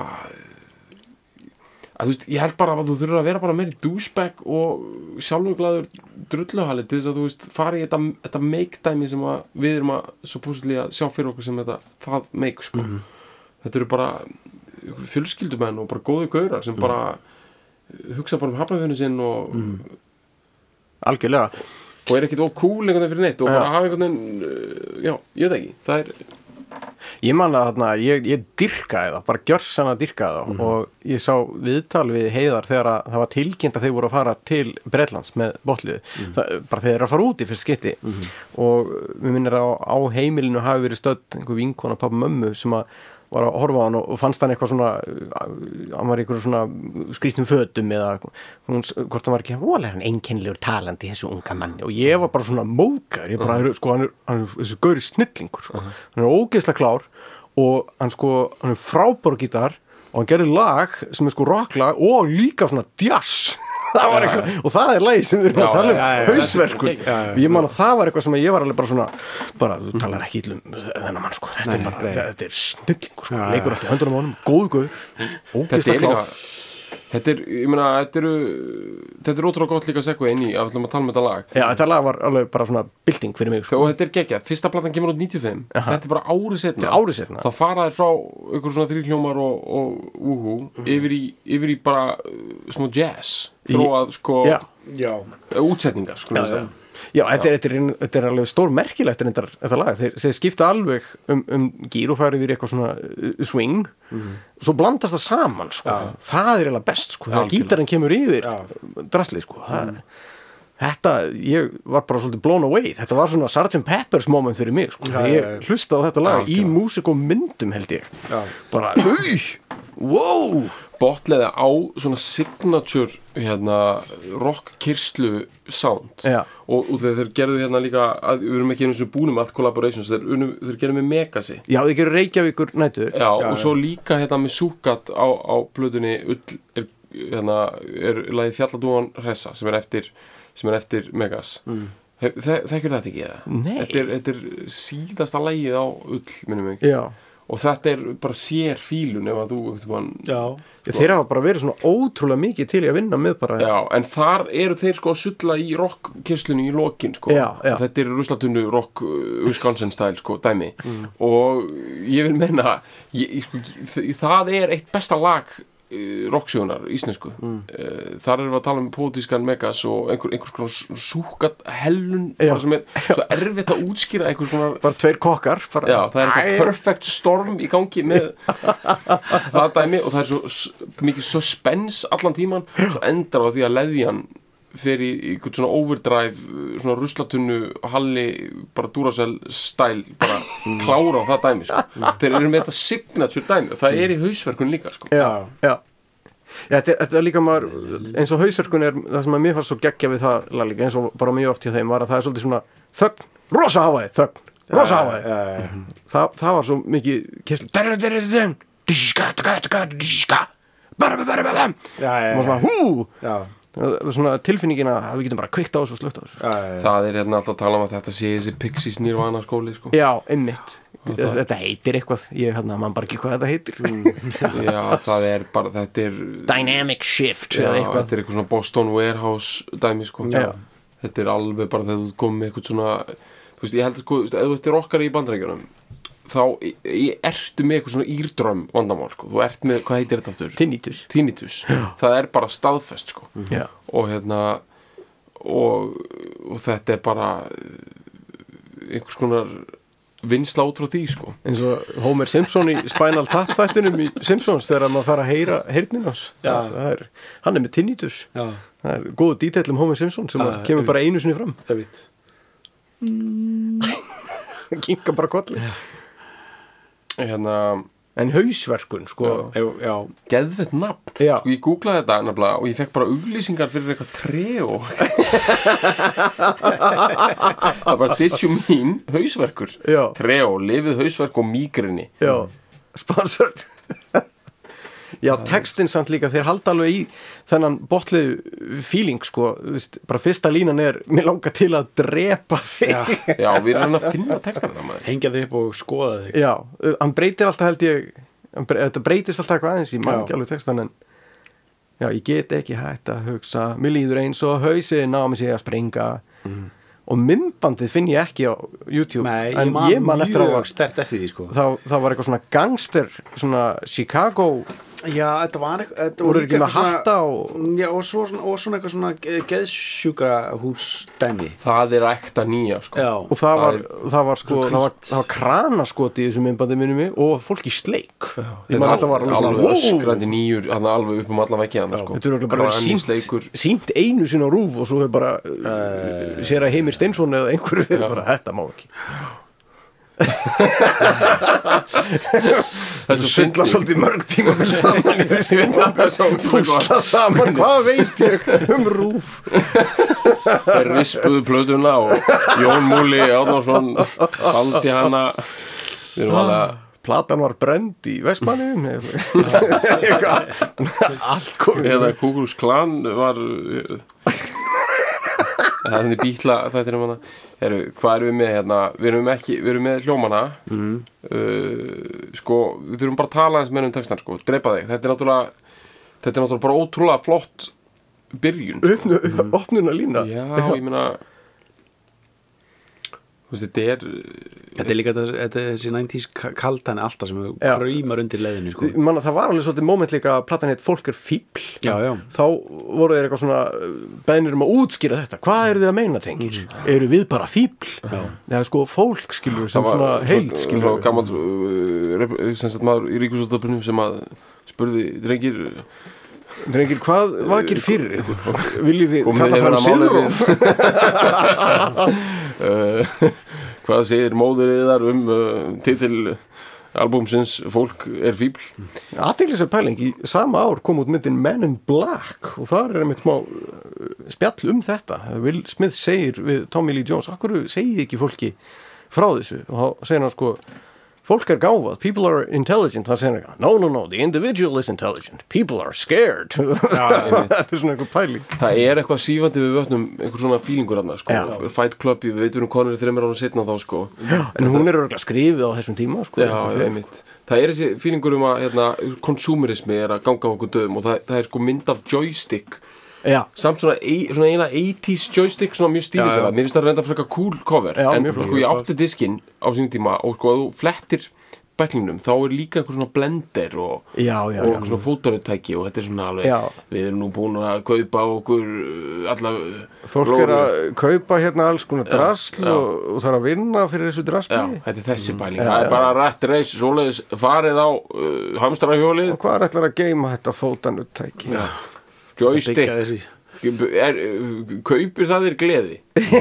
að þú veist, ég held bara að þú þurfur að vera bara meiri douchebag og sjálfuglaður drulluhalli til þess að þú veist fara í þetta, þetta make-dæmi sem að við erum að supposedly að sjá fyrir okkur sem þetta það make sko mm. þetta eru bara fjölskyldumenn og bara góði gaurar sem mm. bara hugsa bara um hafnafjörðinu sinn og mm. algjörlega og er ekkert of cool einhvern veginn fyrir neitt og ja. Bara hafa einhvern veginn já, ég veit ekki, það er ég man að þarna, ég, ég dyrkaði það bara gjörsann að dyrkaði það mm. og ég sá viðtal við Heiðar þegar að það var tilkynnt að þeir voru að fara til Bretlands með Bolliðu, mm. það, bara þeir eru að fara út í fyrst skipti mm. og við minnir á, á heimilinu hafi verið stödd einhver vinkona, pappa, mömmu sem að var að horfa á hann og fannst hann eitthvað svona hann var eitthvað svona skrýtnum fötum eða hún, hvort hann var ekki voðalega hann einkennilegur talandi þessu unga manni og ég var bara svona móðgar ég bara, uh-huh. sko, hann er, hann er þessu gauri snillingur sko. uh-huh. hann er ógeðslega klár og hann sko, hann er frábær gítar og hann gerir lag sem er sko rocklag og líka svona jazz það var eitthvað, og það er lagi sem við erum að tala um hausverkur, ég man að það var eitthvað sem ég var alveg bara svona bara, þú talar ekki illum þennan mann sko þetta er bara, þetta, þetta er snillingur sko leikur alltaf höndunum á honum, góð guður ógeðslega klár þetta er, ég meina, þetta eru þetta er ótrúlega gott líka að segja inn í að við ætlum að tala um þetta lag já, þetta lag var alveg bara svona bylting fyrir mig sko. og þetta er geggjað, fyrsta platan kemur út níutíu og fimm Aha. Þetta er bara árið setna, árið setna. Það fara þér frá ykkur svona þríhljómar og, og úhú mm. yfir, í, yfir í bara uh, smá jazz þróað sko já. Já. útsetningar sko já, já. Já, þetta er, þetta, er, þetta er alveg stór merkilegt þetta, þetta lag, þeir, þeir skipta alveg um, um gír og fara yfir eitthvað svona swing, mm. svo blandast það saman sko, ja. Það er eiginlega best sko, þegar gítarinn kemur yfir ja. Draslið sko, það, þetta ég var bara svolítið blown away, þetta var svona sergeant Pepper's moment fyrir mig sko, ja, ég ja, ja. Hlusta á þetta lag ja, í músík og myndum held ég, ja. Bara, hei, wow botleði á svona signature hérna rock-kyrslu sound Já. og, og þeir gerðu hérna líka að, við erum ekki einu sem búnum allt collaborations þeir, unum, þeir gerðu með Megasi Já, þið gerðu Reykjavíkur nætur Já, og svo líka hérna með Súkat á, á blöðunni Ull er, hérna, er lagið Fjalladúan Hressa sem er eftir, sem er eftir Megas mm. Þekkir þetta ekki eða? Nei. Þetta er, þetta er síðasta lagið á Ull minnum ekki Já. og þetta er bara sér fílun ef að þú man, Já. Þeir hafa bara verið svona ótrúlega mikið til í að vinna með bara Já, en þar eru þeir sko að sulla í rock-kyrslunni í lokin sko Já, já. þetta er ruslatunnu rock Wisconsin style sko, dæmi mm. og ég vil meina ég, ég, sko, það er eitt besta lag rocksjónar íslensku mm. þar erum við að tala um pólitískan Megas og einhver, einhvers konar Súkat hellun sem er svo erfitt að útskýra einhvers konar bara tveir kokkar bara, já, það er eitthvað perfect storm í gangi með það dæmi og það er svo mikið suspense allan tíman svo endar á því að leðjan fer í eitthvað svona overdrive svona ruslatunnu halli bara Duracell style bara klára á það dæmi sko. þeir eru með þetta signature dæmi og það er í hausverkun líka sko. Já, já Já, þetta, þetta er líka maður, eins og hausverkun er það sem að mér fannst svo geggja við það lag líka eins og bara mjög oft hjá þeim var að það er svolítið svona þögn, rosa hávæði, þögn, rosa hávæði Já, já, já. það, það var svo mikið kyrslu díska, díska, díska barababababam Já, já, og svona hú Já. svona tilfinningin að við getum bara kveikt á þessu og slögt á þessu Já, já, já. það er hérna alltaf að tala um að þetta sé þessi Pixies Nirvana skóli sko. Já, einmitt það- þetta heitir eitthvað, ég hérna, mann bara ekki hvað þetta heitir já, það er bara, þetta er Dynamic Shift já, eða þetta eitthvað er eitthvað svona Boston Warehouse dæmi sko. Já. þetta er alveg bara þegar þú komið með eitthvað svona þú veist, ég held að sko, ef þú ert rockari í Bandaríkjunum þá í- í- ertu með eitthvað svona írdrömm vandamál sko. þú ert með, hvað heitir þetta aftur? Tinnitus Tinnitus, það er bara staðfest sko. Já. og hérna og, og þetta er bara einhvers konar vinsla út frá því sko. eins og Homer Simpson í Spinal Tap þættinum í Simpsons þegar maður fara að heyra heyrnin hans Já. það er, hann er með tinnitus Já, það er góðu dítill um Homer Simpson sem Já, að kemur já. bara einu sinni fram ég veit kinka bara kolli hérna en hausverkun sko Já, já, geðvett nafn, Já. sko ég googlaði þetta nefnilega og ég fekk bara auglýsingar fyrir eitthvað treo það er bara did you mean hausverkur Já. treo, lifið hausverk og mígrinni Já, sponsored Já, textin samt líka þeir halda alveg í þennan botlið feeling sko, þú veist, bara fyrsta línan er mér langar til að drepa þig já. já, við erum að finna textan þetta maður Hengja þig upp og skoða þig Já, uh, hann breytir alltaf held ég hann bre- þetta breytist alltaf eitthvað aðeins ég man Já. ekki alveg textan en já, ég get ekki hægt að hugsa mér líður eins og hausinn á mig sé að springa og myndbandið finn ég ekki á YouTube Nei, en ég man, ég man eftir mjög að stert eftir því sko. það, það var eitthvað svona gangster svona Chicago Já, þetta var eitthvað þetta voru líka ekki með eitthvað svona- hatta og Já, og svo, svona- og svona eitthvað svona geðsjúkra hús dæmi það er ekta nýja sko. Já, og það var, það var sko Svo það var, hvítt. það var kranaskoti í þessu myndbandi minni mig og fólk í sleik ég Þetta man er alltaf var alveg alveg svona wow. öskrandi nýjur hann alveg upp um alla veggi hann sko. Þetta er örugglega bara sínt, Kranisleikur. sínt einu sinni á rúf og svo er bara uh, sér að Heimir Steinsson eða einhverju er bara, þetta má ekki þessu svindla svolítið mörg tíma vel saman í þessu púsla saman, hvað veit ég um rúf þeir rispuðu plötuna og Jón Múli Árnason haldi hana við erum alveg platan var brend í Vestmanniðum allt komið eða Kúkurús Klan var það er bítla þetta er um hana Heru, hvað erum við með hérna við erum, ekki, við erum með hljómana mm. uh, sko við þurfum bara að tala eins með um textan sko drepa þig þetta er náttúrulega þetta er náttúrulega bara ótrúlega flott byrjun sko. Opnu, mm. opnuna lína já ég meina þú veist þetta er þetta er líka þetta, þetta er þessi níutíu kaldan alltaf sem Já. krýmar undir leiðinu sko. Manna, það var alveg svolítið moment líka að platan heit Fólk er fíbl Já, já. þá voru þeir eitthvað svona beðnir um að útskýra þetta hvað eru þið að meina drengir eru við bara fíbl eða sko fólk skilur sem svona heild skilur gammal uh, sem sagt maður í Ríkisútvarpinu sem að spurði drengir drengir hvað vakir fyrir ykkur viljið þið Komið kalla hefur fram að máli Silfróf uh, hvað segir móðir yðar um uh, titil albúmsins Fólk er fíbl. Athyglisverð pæling, í sama ár kom út myndin Men in Black og þar er einmitt smá uh, spjall um þetta. Will Smith segir við Tommy Lee Jones, akkur segið ekki fólki frá þessu, og þá segir hann sko, fólk er gáfað, people are intelligent, það segir hann, no, no, no, the individual is intelligent, people are scared. Þetta er svona einhver pæling. Það er eitthvað svífandi við vötnum, einhver svona fílingur hann, sko, Já. Fight Club, við veitum konur þreymur ára setna þá, sko. Já, en hún er örugglega skrifið á þessum tíma, sko. Já, einmitt. Það er þessi fílingur um að, hérna, konsumerismi er að ganga á okkur döðum og það, það er sko mynd af joystick, Já. samt svona, ein, svona eina eighties joystick, svona mjög stílisera. Mér finnst það reynda frekar cool cover, Já, en mjög flott. sko ég átti diskinn á sínum tíma og sko að þú flettir bæklingnum, þá er líka einhver svona blender og, Já, já, og já. einhver svona fótorutæki og þetta er svona alveg, Já. við erum nú búin að kaupa okkur uh, alla Fólk er að kaupa hérna alls konar drasl já. og, og þarf að vinna fyrir þessu drasli. Já, þetta er þessi pæling, Já, það já. er bara rætt reis, svoleiðis farið á uh, hamstrahjólið, Og hvað er ætlar að geima þetta fótanutæki? Já. joystick, byggja þessi er, kaupir það þér gleði?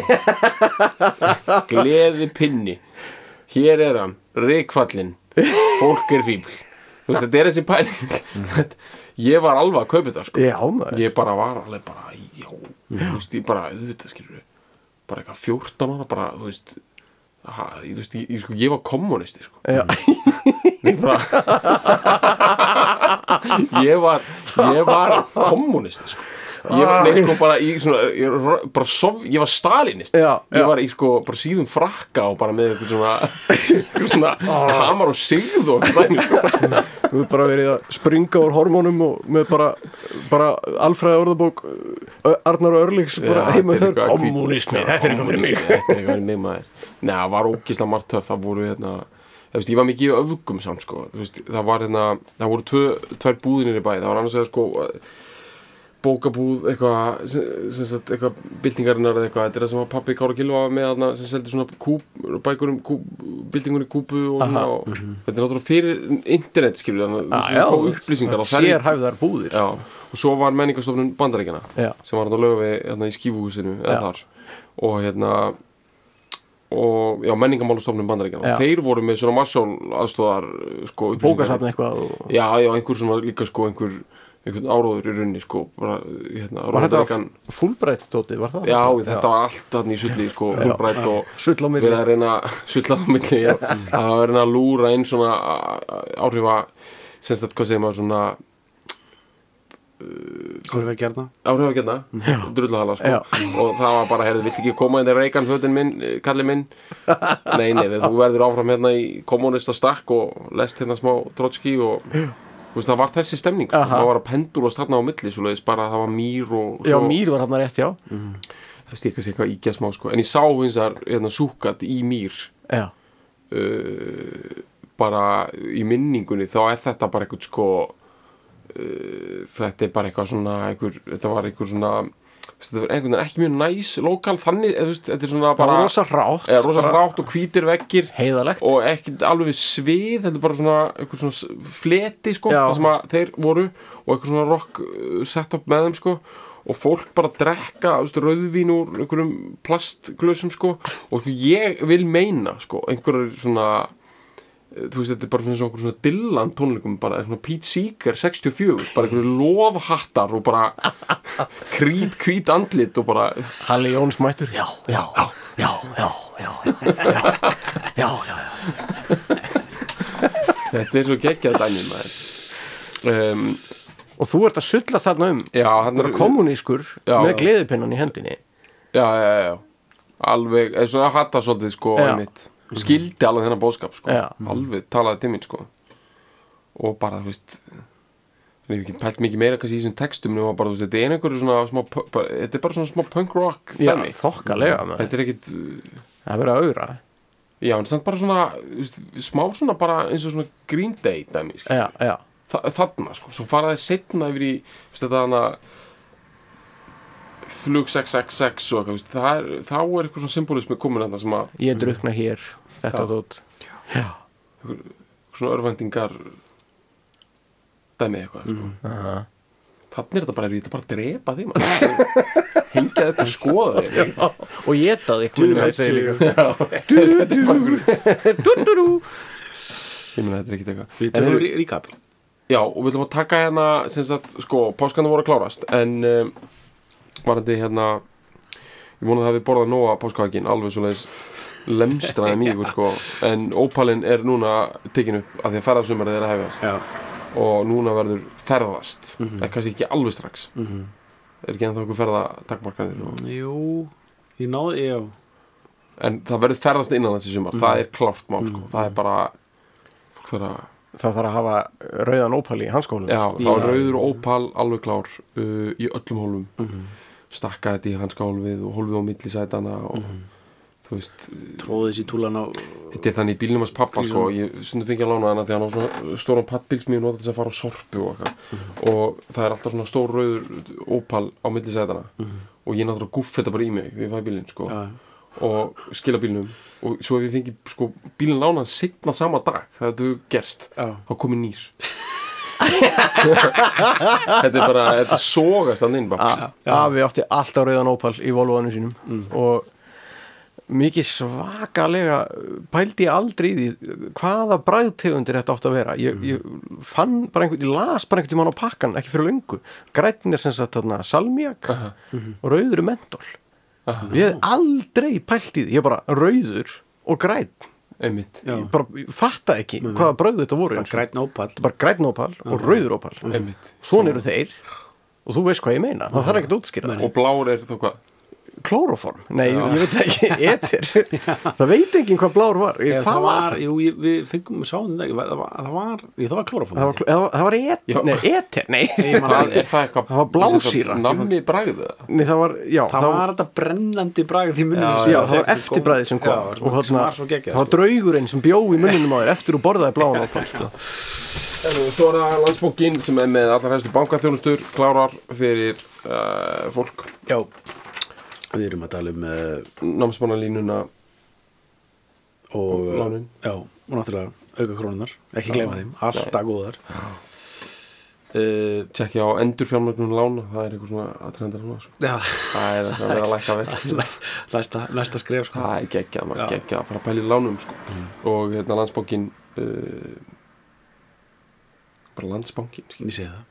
Gleði pinni, hér er hann, rykfallinn, fólk er fíbl. Þú veist, þetta er þessi pæling. Ég var alveg að kaupa þetta, sko. Já, maður. Ég bara var alveg bara, já, þú veist, ég bara, auðvitað, skilur við, bara eitthvað fjórtán ára, bara, þú veist, ha, ég, þú veist, ég, ég, sko, ég var kommunisti, sko. Já. Ég bara, ég var, ég var kommunisti, sko. Ég var, nei, sko, bara, ég, svona, ég, bara sov, ég var stalinist. Já, ég já. var í, sko, bara síðum frakka og bara með eitthvað svona, eitthvað svona hamar og sigð og eitthvað, sko. Þú hefur bara verið að springa úr hormónum og með bara, bara alfræða orðabók Arnar og Örlíks bara Já, heima þetta er þör. eitthvað Kommunismi, hvít- þetta er eitthvað fyrir mig. Þetta er eitthvað fyrir mig, maður. Nei, það var ógislega margt töff, það voru, hérna, þú veist, ég var mikið í öfgum samt, sko, þú veist, það var, hérna, það voru tvö, tvær búðinir í bæ, það var annars eða, sko, bókabúð, eitthvað, sem, sem sagt, eitthvað byltingarinnar eða eitthvað, þetta er það sem að pabbi Kára Gylfa var með, þarna, sem seldi svona kúp, bækur um kúp, byltingunni kúpu og svona, og þetta er náttúrulega fyrir internet, skilur, þannig að þú fá upplýsingar á ferri. Sérhæfðar búðir. Já, og svo var menningarstofnun Bandaríkjanna Já. sem var hann að löga við hérna, í skífuhúsinu eða Já. þar og hérna og já, menningamálastofnun Bandaríkjanna Já. og þeir voru með svona Marshall aðstóðar sko, upplýsingar. Bókasafn eitthvað. Og... Já, já, einhver svona líka sko einhver, einhvern áróður í runni sko bara, hérna, Var Ronald Reagan- þetta Fulbright dótið, var það? Já, þetta var allt þarna í sulli sko, Fulbright og Sull á milli. við að reyna sulla á milli, já, að var að reyna að lúra inn svona áhrifa sem sagt, hvað segir maður svona Hvað er það gerna? áhrifagjarna, drullahala sko. Og það var bara, heyrðu, vilt ekki koma inn í Reagan fötin minn, kalli minn nei, nei, þú verður áfram hérna í kommunista stakk og lest hérna smá Trotski og þú veist, það var þessi stemning sko. Aha. Það var að pendulast þarna á milli svoleiðis, bara það var mýr og Já, svo, Mýr var þarna rétt, já. það veist ég kannski eitthvað ígja smá sko. En ég sá hins vegar hérna, súkat í mýr Já. uh, bara í minningunni þá er þetta bara eitthvað sko uh, þetta er bara eitthvað svona einhver, þetta var einhver svona þetta var einhvern veginn ekki mjög næs lokal þannig, eða, veist, þetta er svona Það bara var rosa rátt. eða, rosa rátt og hvítir veggir Heiðalegt. og ekkert alveg við svið þetta er bara svona, einhver svona s- fleti sko, Já. það sem að þeir voru og eitthvað svona rock uh, setup með þeim sko og fólk bara drekka veist, rauðvín úr einhverjum plastglösum sko og sko, ég vil meina sko, einhverjum svona þú veist, þetta er bara svona svona Dylan tónleikum bara, svona Pete Seeger sextíu og fjögur bara einhverju loðhattar og bara krít, krít andlit og bara Halli Jóns mættur. Já, já, já, já, já, já, já, já, já, já. þetta er svo geggjað dæmi maður um, Og þú ert að sulla þarna um. já, hann Bara kommunískur Já. með gleðipinnan í hendinni. já, já, já, já. alveg, eða svona að hatta svolítið sko, Já. einmitt, skildi alveg þennan bóðskap sko, Já. alveg talaði til mín sko og bara, þú veist ég hef ekki pælt mikið meira kannski í þessum textum nema bara, þú veist, þetta er einhverju svona smá, pu- bara, þetta er bara svona smá punk rock Já, dæmi. þokkalega með. Þetta er ekkit uh, Það verið að augra. já, en samt bara svona þú veist, smá svona bara eins og svona Green Day dæmi, skil. Já, já. Þa, þarna, sko, svo fara þeir setna yfir í þú veist, þetta hana flug sex sex sex og eitthvað, þú veist, það er, þá er eitthvað svona symbolismi komin þetta sem að Ég drukna hér. Þetta Já. dót. Já. svona örvæntingar dæmi eitthvað sko. Aha. Þannig er þetta bara, er þetta bara að drepa því maður hengja upp og skoða þig Og geta þig. Já, þú veist, þetta er bara einhver- ég meina þetta er ekkert eitthvað Við En tökum heyrðu, recap já, og við ætlum að taka hérna sem sagt, sko, páskarnir voru að klárast en um, varandi hérna ég vona að það hafi borðað nóga páskahakinn alveg svoleiðis lemstraði mjög sko, en ópalinn er núna tekin upp af því að ferðarsumarið er að hefjast Já, og núna verður ferðast mm -hmm. eða kannski ekki alveg strax mm -hmm. er ekki ennþá okkur ferðatakmarkanir og... jú Ég náði, já en það verður ferðast innanlands í sumar Mhm. það er klárt mál sko, það er bara fólk þarf að Það þarf að hafa rauðan ópal í hanskólum. já, þá er Já. rauður ópal alveg klár uh, í öllum hólfum Mhm. stakka þetta í hanskahólfið og hólfið á milli sætana og þú veist, Tróði þessi túlan á þetta er þannig í bílnum hans pappa sko, ég stundum fengi að lána hana því hann á svona stóran pappbíl sem ég nota þess að fara á sorpu og eitthvað og það er alltaf svona stór rauður ópal á milli sætana og ég náttúrulega guff þetta bara í mig við fæði bílinn sko Já, og skila bílnum og svo ef ég fengi sko bílinn lánaðan seinna sama dag það hefði gerst, já þá komið nýr þetta er bara, þetta sogast hann inn bara Afi átti alltaf rauðan ópal í Volvoðanum sínum og mikið svakalega pældi ég aldrei í því hvaða bragðtegundir þetta átt að vera ég, ég fann bara einhvern, ég las bara einhvern tímann á pakkan, ekki fyrir löngu grænn er sem sagt þarna salmiak Aha. og rauður er mentól Aha. ég hef aldrei pælt í því, ég bara rauður og grænn einmitt, Já. ég bara ég fatta ekki hvaða bragð þetta voru Bara eins og- grænn ópall Þetta er bara grænn ópal og rauður ópal einmitt svona eru þeir og þú veist hvað ég meina, það þarf ekki að útskýra það og blár er þá hvað klóróform, nei, ég, ég veit ekki etir, það veit ekki hvað blár var ég, Eða hvað það var var, jú, ég, við fengum, við sáum þetta ekki, það var, það var, ég, það var klórofón. það var, það var, það var et, Já. nei, eter, nei Hvað er það eitthvað Það var blásýra. nammi bragðið nei, það var, já, Það var þetta brennandi bragð í munnum. Já, já, það var eftirbræði sem kom Já, og sem þarna, var svo geggjað, það var sko. draugurinn sem bjó í munninum á þér eftir þú borðaði bláan ópal sko. Svo er það Landsbankinn sem er með allar hæstu bankaþjónustur klárar fyrir uh, fólk Já, við erum að tala um uh, námsmannalínuna og, Og lánin. já, og náttúrulega auka krónunar, ekki gleyma þeim, alltaf góðar. Uh, tjekkja á endurfjármögnun lána það er eitthvað svona aðtrendar hana sko. já, það er eitthvað að vera að lækka vext næsta, næsta skref, sko. það er geggjað, maður Já. geggjað að fara að pæla í lánum sko. og hérna Landsbankinn uh, bara Landsbankinn Ég segi það.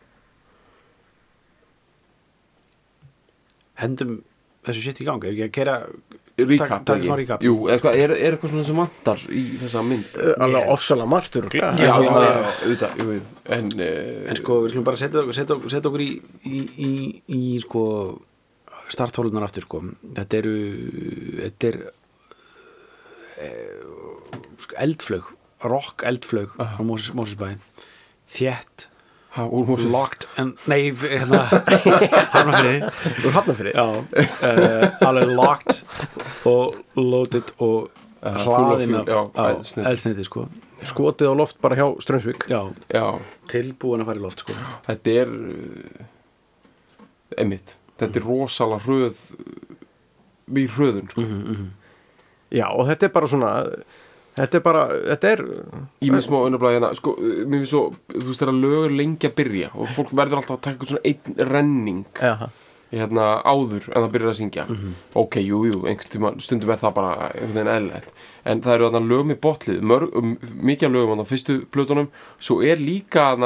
Hendum þessu shit í gang, ef ekki að kera recap, Takk- takk ekki? smá recap. Jú, eitthvað, er, er eitthvað svona sem vantar í þessa mynd alveg ofsalega margt örugglega. já, já, Þarna- já, auðvitað, jú, jú. en, uh, En sko, við skulum bara setja, setja, setja okkur í, í, í, í sko, starthólunar aftur, sko. Þetta eru, þetta er e, sko, eldflaug, rock eldflaug á Moses, Mosesbæ. Þétt, ha, úr Moses locked, en, nei, hérna, Hafnarfirði. úr Hafnarfirði Já, uh, alveg locked og loaded og Uh, full of hlaðin fuel, af, já, af eldsneyti. eldsneyti, sko. skotið á loft bara hjá Straumsvík Já, já, tilbúin að fara í loft, sko. þetta er uh, einmitt, þetta er rosalega hröð við hröðun sko. já, og þetta er bara svona þetta er bara, þetta er Ég með smá unnablaði hérna, sko, mér finnst svo, þú veist þegar lög er lengi að byrja og fólk verður alltaf að taka eitthvað svona einn renning já, hérna áður en það byrjar að syngja ok, jú, jú, einhvern tíma stundum er það bara einhvern veginn eðlilegt en það eru þarna lög með botlið, mörg, um, mikið af lögum á fyrstu plötunum, svo er líka þarna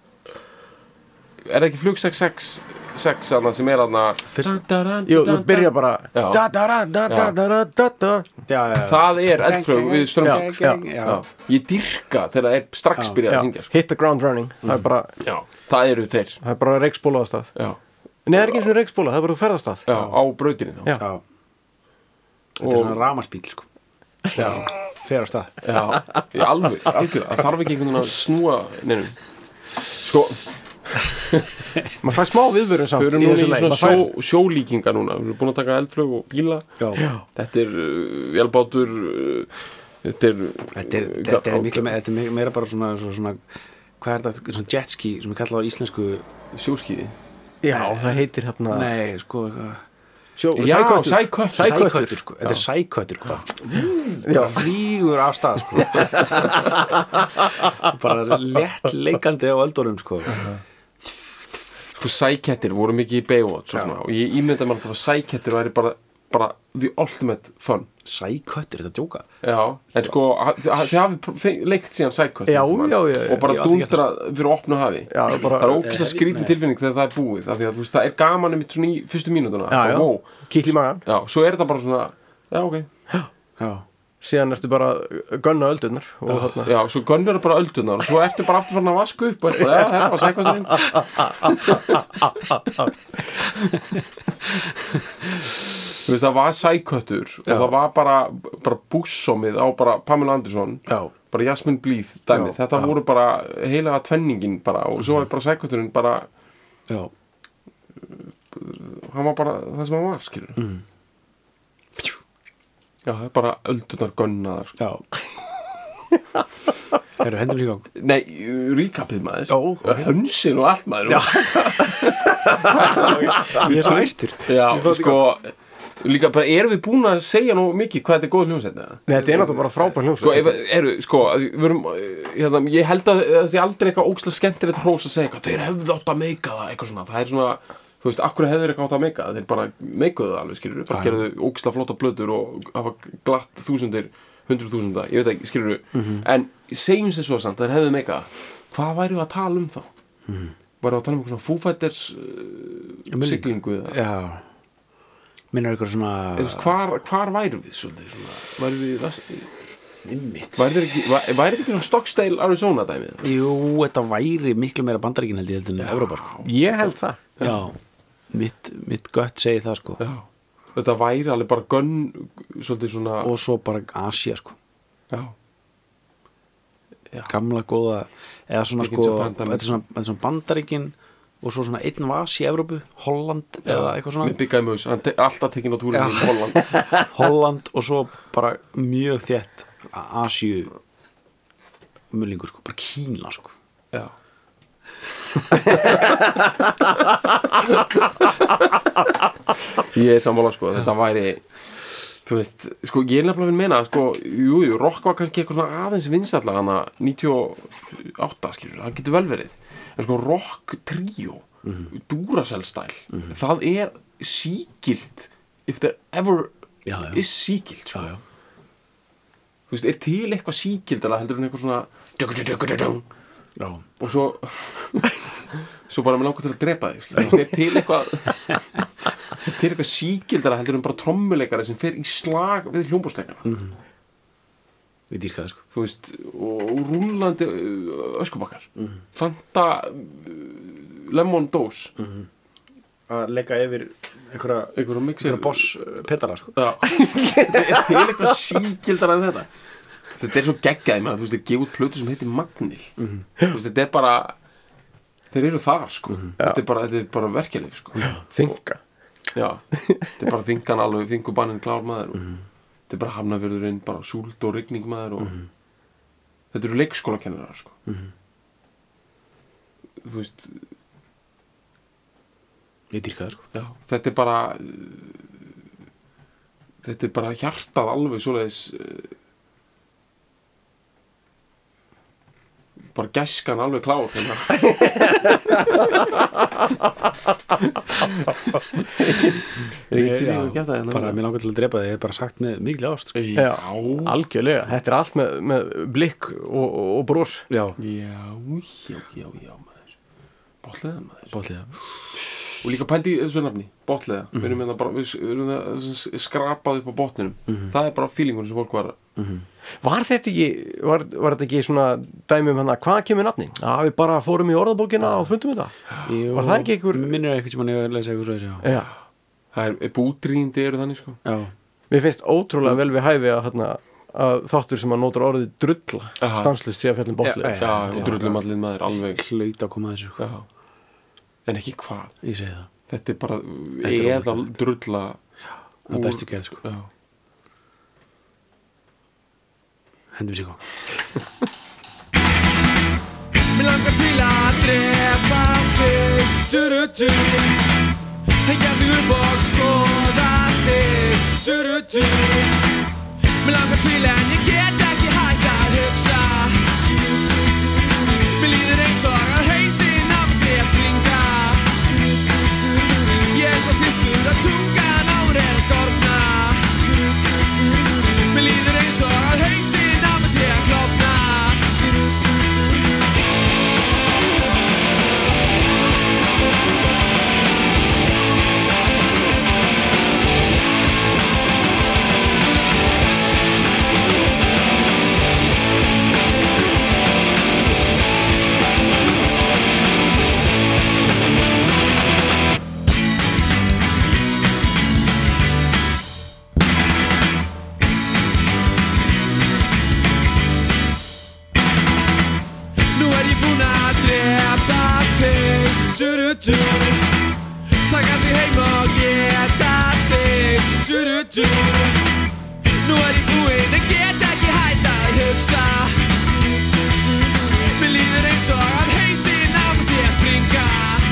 er það ekki flug sex sex sex þarna sem er þarna jú, þú byrja bara Já. da da da da da da da da da Já, já, já. það er eldflög við Straumsvík Já, já, Já. Ég dyrka þegar það er strax byrjað já, að syngja sko. hit the ground running það er bara, Já, það eru þeir það er bara reiksbóla á stað Já, nei, það er ekki eins og reiksbóla, það er bara ferðastað já á brautinni þá Já. Já. Þetta er svona ramaspíl, sko. Já, Fer á stað. já, í alveg, algjörlega það þarf ekki einhvern veginn að snúa neinum Sko, maður fær smá viðvörun samt förum í núna þessu í leik svona Maður fær- sjó, sjólíkinga núna Við erum búin að taka eldflög og bíla Já. Þetta er uh, vélbátur uh, Þetta er Þetta er, þetta er miklu meira, þetta er meira bara svona, svona, svona hvað er þetta, svona jetski sem er kallað á íslensku, sjóskíði já, það heitir hérna nei, sko, eitthvað- sjó, Já, sæköttur. sæköttur sæköttur, sko, þetta er sæköttur, sko, já, flýgur af stað, sko, bara létt leikandi á öldunum, sko, Sko sækettir voru mikið í Baywatch og, svona, og ég ímynda mér alltaf að sækettir væri bara bara the ultimate fun. Sæköttur, þetta djóka Já, en sko þið hafið leikt síðan Sidecut Já, já, já, já. og bara Já, dundra fyrir opnu hafi. Já, bara Það er ógeðslega skrýtin tilfinning þegar það er búið af því að þú veist, það er gaman um mitt svona í fyrstu mínútuna. Já, já, Wow. kýtl í magan. Já, svo er þetta bara svona já, ok. Já, Síðan ertu bara að gunna öldurnar og þarna Já, svo gönnur bara öldurnar og svo ertu bara aftur farin að vaska upp og er bara, já, þetta var Sidecuturinn. Þú veist, það var Sidecutur og það var bara, bara bússómið á bara Pamela Anderson, já, bara Jasmine Bleeth dæmið, Já, þetta já. voru bara heilaga tvenningin bara og svo var bara Sidecuturinn bara, já. hann var bara það sem hann var, skilur. Mm. Já, það er bara öldurnar gönnaðar. Já Erum hendum sér í gang Nei, recapið maður. Já, ok. Hönsin og allt maður. Já, Ég er svo æstur já sko, líka bara, erum við búin að segja nú mikið hvað þetta er góð hljómsveit? Nei, þetta er náttúrulega bara frábær hljómsveit. Sko, ef, eru, sko, við erum, hérna, ég held að það sé aldrei eitthvað ógeðslega skemmtilegt hrós að segja eitthvað, þeir hefðu átt að meika það, eitthvað svona, það er svona, þú veist, akkur hefur eitthvað átt að meika það, þeir bara meikuðu það alveg, skilur, bara gerðu ógeðslega flotta plötur og hafa glatt þúsundir, hundruð þúsunda, ég veit ekki, skilur, Mhm. en segjum sér svo samt, þeir hefðu meika það, hvað væru að tala um þá? Mhm. Væru að tala um eitthvað svona Foo Fighters uh, siglingu eða? Já Minnar eitthvað svona Eða, þú veist, hvar, hvar væru við svolítið svona, væru við Einmitt væri þetta ekki, væri þetta ekki svona Stockdale, Arizona dæmið? Jú, þetta væri miklu meira Bandaríkin held ég heldur en Evrópa sko. Ég held það. Já, mitt, mitt gött segi það sko. Já, þetta væri alveg bara gönn svolítið svona Og svo bara Asia sko. já, já, Gamla góða eða svona Tekin sko Japan dæmi. þetta er svona, þetta er svona Bandaríkin og svo svona einn vas í Evrópu Holland eða eitthvað svona með Big Guy Moose, hann er alltaf tekinn á túrin í Holland. Holland og svo bara mjög þétt Asíu mullingur sko, bara Kína sko. Já. Ég er sammála sko, þetta væri þú veist, sko ég er nefnilega að meina sko, jú, jú, rock var kannski eitthvað svona aðeins vinsælla hana níutíu og átta skilur, það getur vel verið en sko rock tríó mm-hmm. Duracell style, mm-hmm. það er sígilt if there ever Já, já. is sígilt sko. Já, já. Þú veist, er til eitthvað sígildala heldur en eitthvað svona Já. og svo svo bara með langar til að drepa þig skilur. Þú veist, er til eitthvað er til eitthvað sígildara heldur en bara trommuleikari sem fer í slag við hljómbúsleikana Mm. Við dýrkaði sko. þú veist, og, og rúllandi öskubakkar mm. Fanta lemon dós Mm. Að leika yfir einhverja einhverja mixer einhverja boss uh, petara sko. Já. Er til eitthvað sígildara en þetta þetta er svo geggjaði maður, þú veist, það gefa út plötu sem heitir Magnil Mhm. þú veist, þetta er bara þeir eru þar, sko Mhm. þetta er bara, þetta er bara verkefni, sko Þinga. já, þetta er bara þingan alveg, þingubannin klár maður og Mhm. þetta er bara hafnafjörðurinn, bara súld og rigning maður og Mhm. þetta eru leikskólakennarar, sko Mhm. þú veist, Við dýrkaði sko. já, þetta er bara þetta er bara hjartað alveg svoleiðis uh, bara gæskan alveg klár hérna. er ekki til að geta það Bara mér langar til að drepa þig, ég hef bara sagt með mikil ást sko. já, Algjörlega. Þetta er allt með, með blikk og, og, og brós. Já, já, já, já, já maður botleða maður bóðlega og líka pældi í þessu nafni, botleða við erum hérna bara, við við erum það skrapað upp á botninum það er bara feelingun sem fólk var Var þetta ekki, var, var þetta ekki svona dæmi um hana, hvað kemur nafni? Já, við bara fórum í orðabókina og fundum þetta. Jú, Var það ekki einhver- Minnir eitthvað sem hann ég að lesa eitthvað svo já. Já. það er bútrýndi eru þannig, sko Já, Mér finnst ótrúlega vel við hæfi að, hérna, að þáttur sem að nótur orðið drulla Aha. stanslust sé að fjallum botli. Já, já, já, og drullum allir maður alveg hlaut að koma að þessu sko. já, en ekki hvað Ég segi það, þetta er bara er eðal drulla það er bestu gerð sko. já, Hendum sér góð Mér langar til að drepa þig Turu-tu Hengja þig upp og skoða þig Turu-tu Mér langar til en ég get ekki hægt að hugsa Mér líður eins og að hausinn á mig sé að springa Ég er svo fyrstur að tungan á mér er að skorna Du-du-du Taka þig heim og geta þig Du-du-du Nú er ég búinn en get ekki hætt að hugsa Mér líður eins og að hausinn á mig sé að springa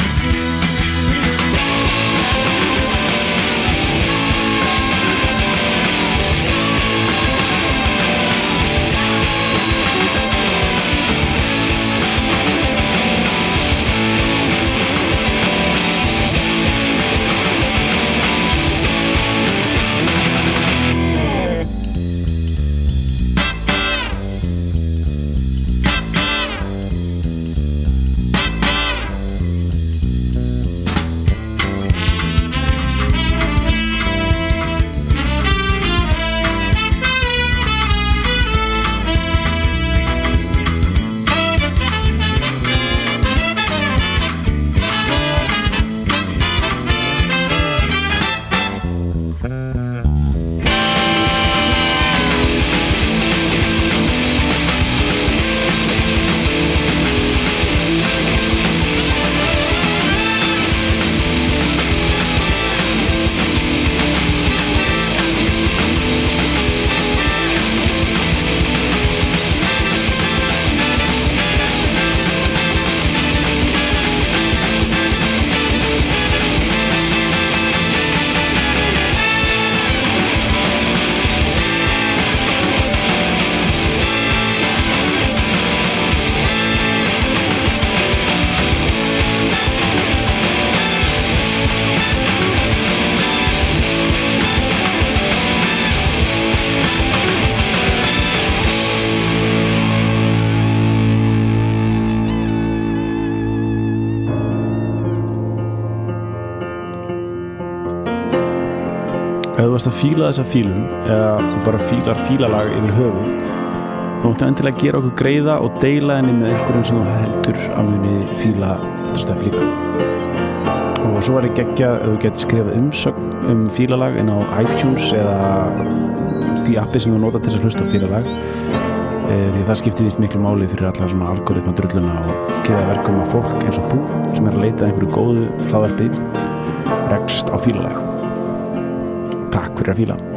Ef þú varst að fíla þessa fílun eða þú bara fílar fílalag yfir höfuð þá máttu endilega gera okkur greiða og deila henni með einhverjum sem þú heldur að muni fíla þetta stöf líka og svo var ég geggjað ef þú getur skrifað umsögn um fílalag inn á iTunes eða því appi sem þú nota til þess að hlusta á fílalag e, því það skiptir víst miklu máli fyrir alla svona algoritma drulluna og gera verkum að fólk eins og þú sem er að leita einhverju góðu hlaðvarpi rekst á fílalag. Takk fyrir að fíla.